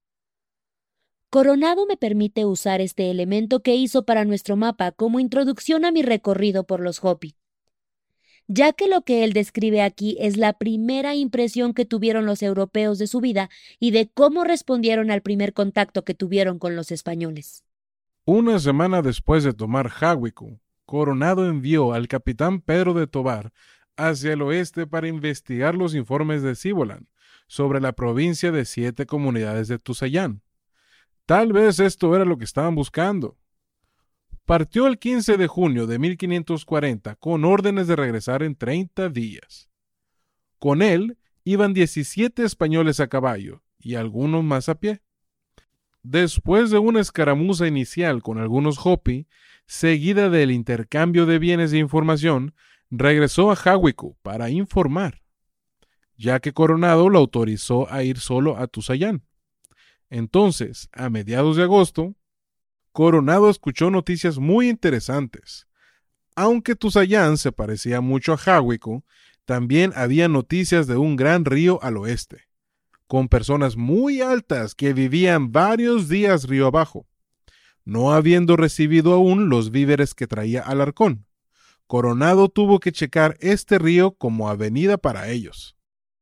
Coronado me permite usar este elemento que hizo para nuestro mapa como introducción a mi recorrido por los Hopi, ya que lo que él describe aquí es la primera impresión que tuvieron los europeos de su vida y de cómo respondieron al primer contacto que tuvieron con los españoles. Una semana después de tomar Jáhuico, Coronado envió al capitán Pedro de Tovar hacia el oeste para investigar los informes de Cibolan sobre la provincia de siete comunidades de Tuzayán. Tal vez esto era lo que estaban buscando. Partió el quince de junio de mil quinientos cuarenta con órdenes de regresar en treinta días. Con él iban diecisiete españoles a caballo y algunos más a pie. Después de una escaramuza inicial con algunos Hopi, seguida del intercambio de bienes e información, regresó a Jáhuico para informar, ya que Coronado lo autorizó a ir solo a Tuzayán. Entonces, a mediados de agosto, Coronado escuchó noticias muy interesantes. Aunque Tuzayán se parecía mucho a Jáhuico, también había noticias de un gran río al oeste, con personas muy altas que vivían varios días río abajo, no habiendo recibido aún los víveres que traía Alarcón. Coronado tuvo que checar este río como avenida para ellos.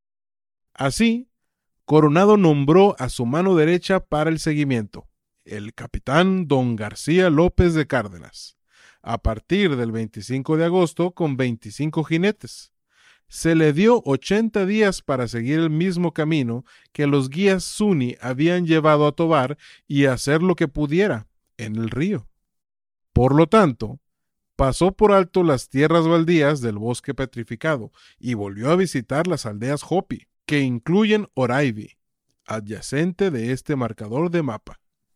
Así, Coronado nombró a su mano derecha para el seguimiento, el capitán don García López de Cárdenas, a partir del veinticinco de agosto con veinticinco jinetes. Se le dio ochenta días para seguir el mismo camino que los guías Zuni habían llevado a Tovar y hacer lo que pudiera en el río. Por lo tanto, pasó por alto las tierras baldías del bosque petrificado y volvió a visitar las aldeas Hopi, que incluyen Oraibi, adyacente de este marcador de mapa.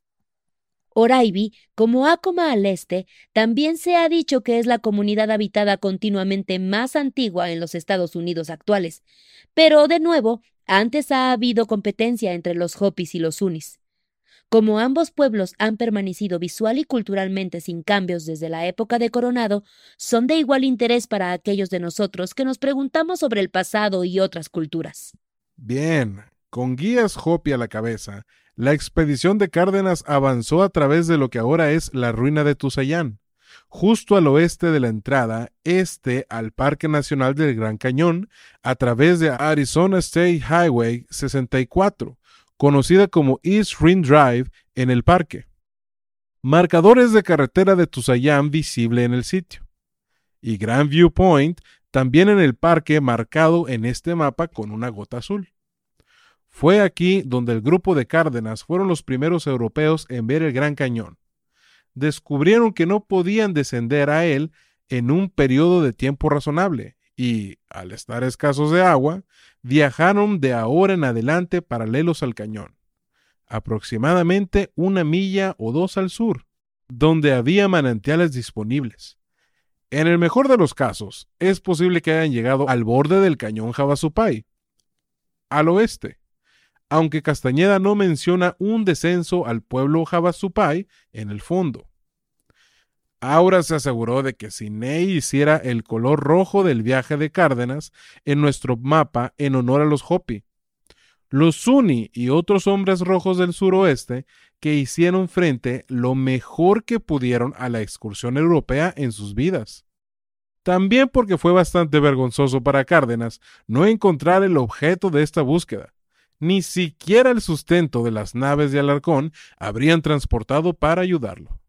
Oraibi, como Acoma al este, también se ha dicho que es la comunidad habitada continuamente más antigua en los Estados Unidos actuales, pero de nuevo, antes ha habido competencia entre los Hopis y los Sunnis. Como ambos pueblos han permanecido visual y culturalmente sin cambios desde la época de Coronado, son de igual interés para aquellos de nosotros que nos preguntamos sobre el pasado y otras culturas. Bien, con guías Hopi a la cabeza, la expedición de Cárdenas avanzó a través de lo que ahora es la ruina de Tuzayán, justo al oeste de la entrada este al Parque Nacional del Gran Cañón, a través de Arizona State Highway sesenta y cuatro, conocida como East Rim Drive en el parque. Marcadores de carretera de Tuzayán visible en el sitio. Y Grand View Point también en el parque, marcado en este mapa con una gota azul. Fue aquí donde el grupo de Cárdenas fueron los primeros europeos en ver el Gran Cañón. Descubrieron que no podían descender a él en un periodo de tiempo razonable y, al estar escasos de agua, viajaron de ahora en adelante paralelos al cañón, aproximadamente una milla o dos al sur, donde había manantiales disponibles. En el mejor de los casos, es posible que hayan llegado al borde del cañón Havasupai, al oeste, aunque Castañeda no menciona un descenso al pueblo Havasupai en el fondo. Aura se aseguró de que Sinei hiciera el color rojo del viaje de Cárdenas en nuestro mapa en honor a los Hopi. Los Zuni y otros hombres rojos del suroeste que hicieron frente lo mejor que pudieron a la excursión europea en sus vidas. También porque fue bastante vergonzoso para Cárdenas no encontrar el objeto de esta búsqueda. Ni siquiera el sustento de las naves de Alarcón habrían transportado para ayudarlo.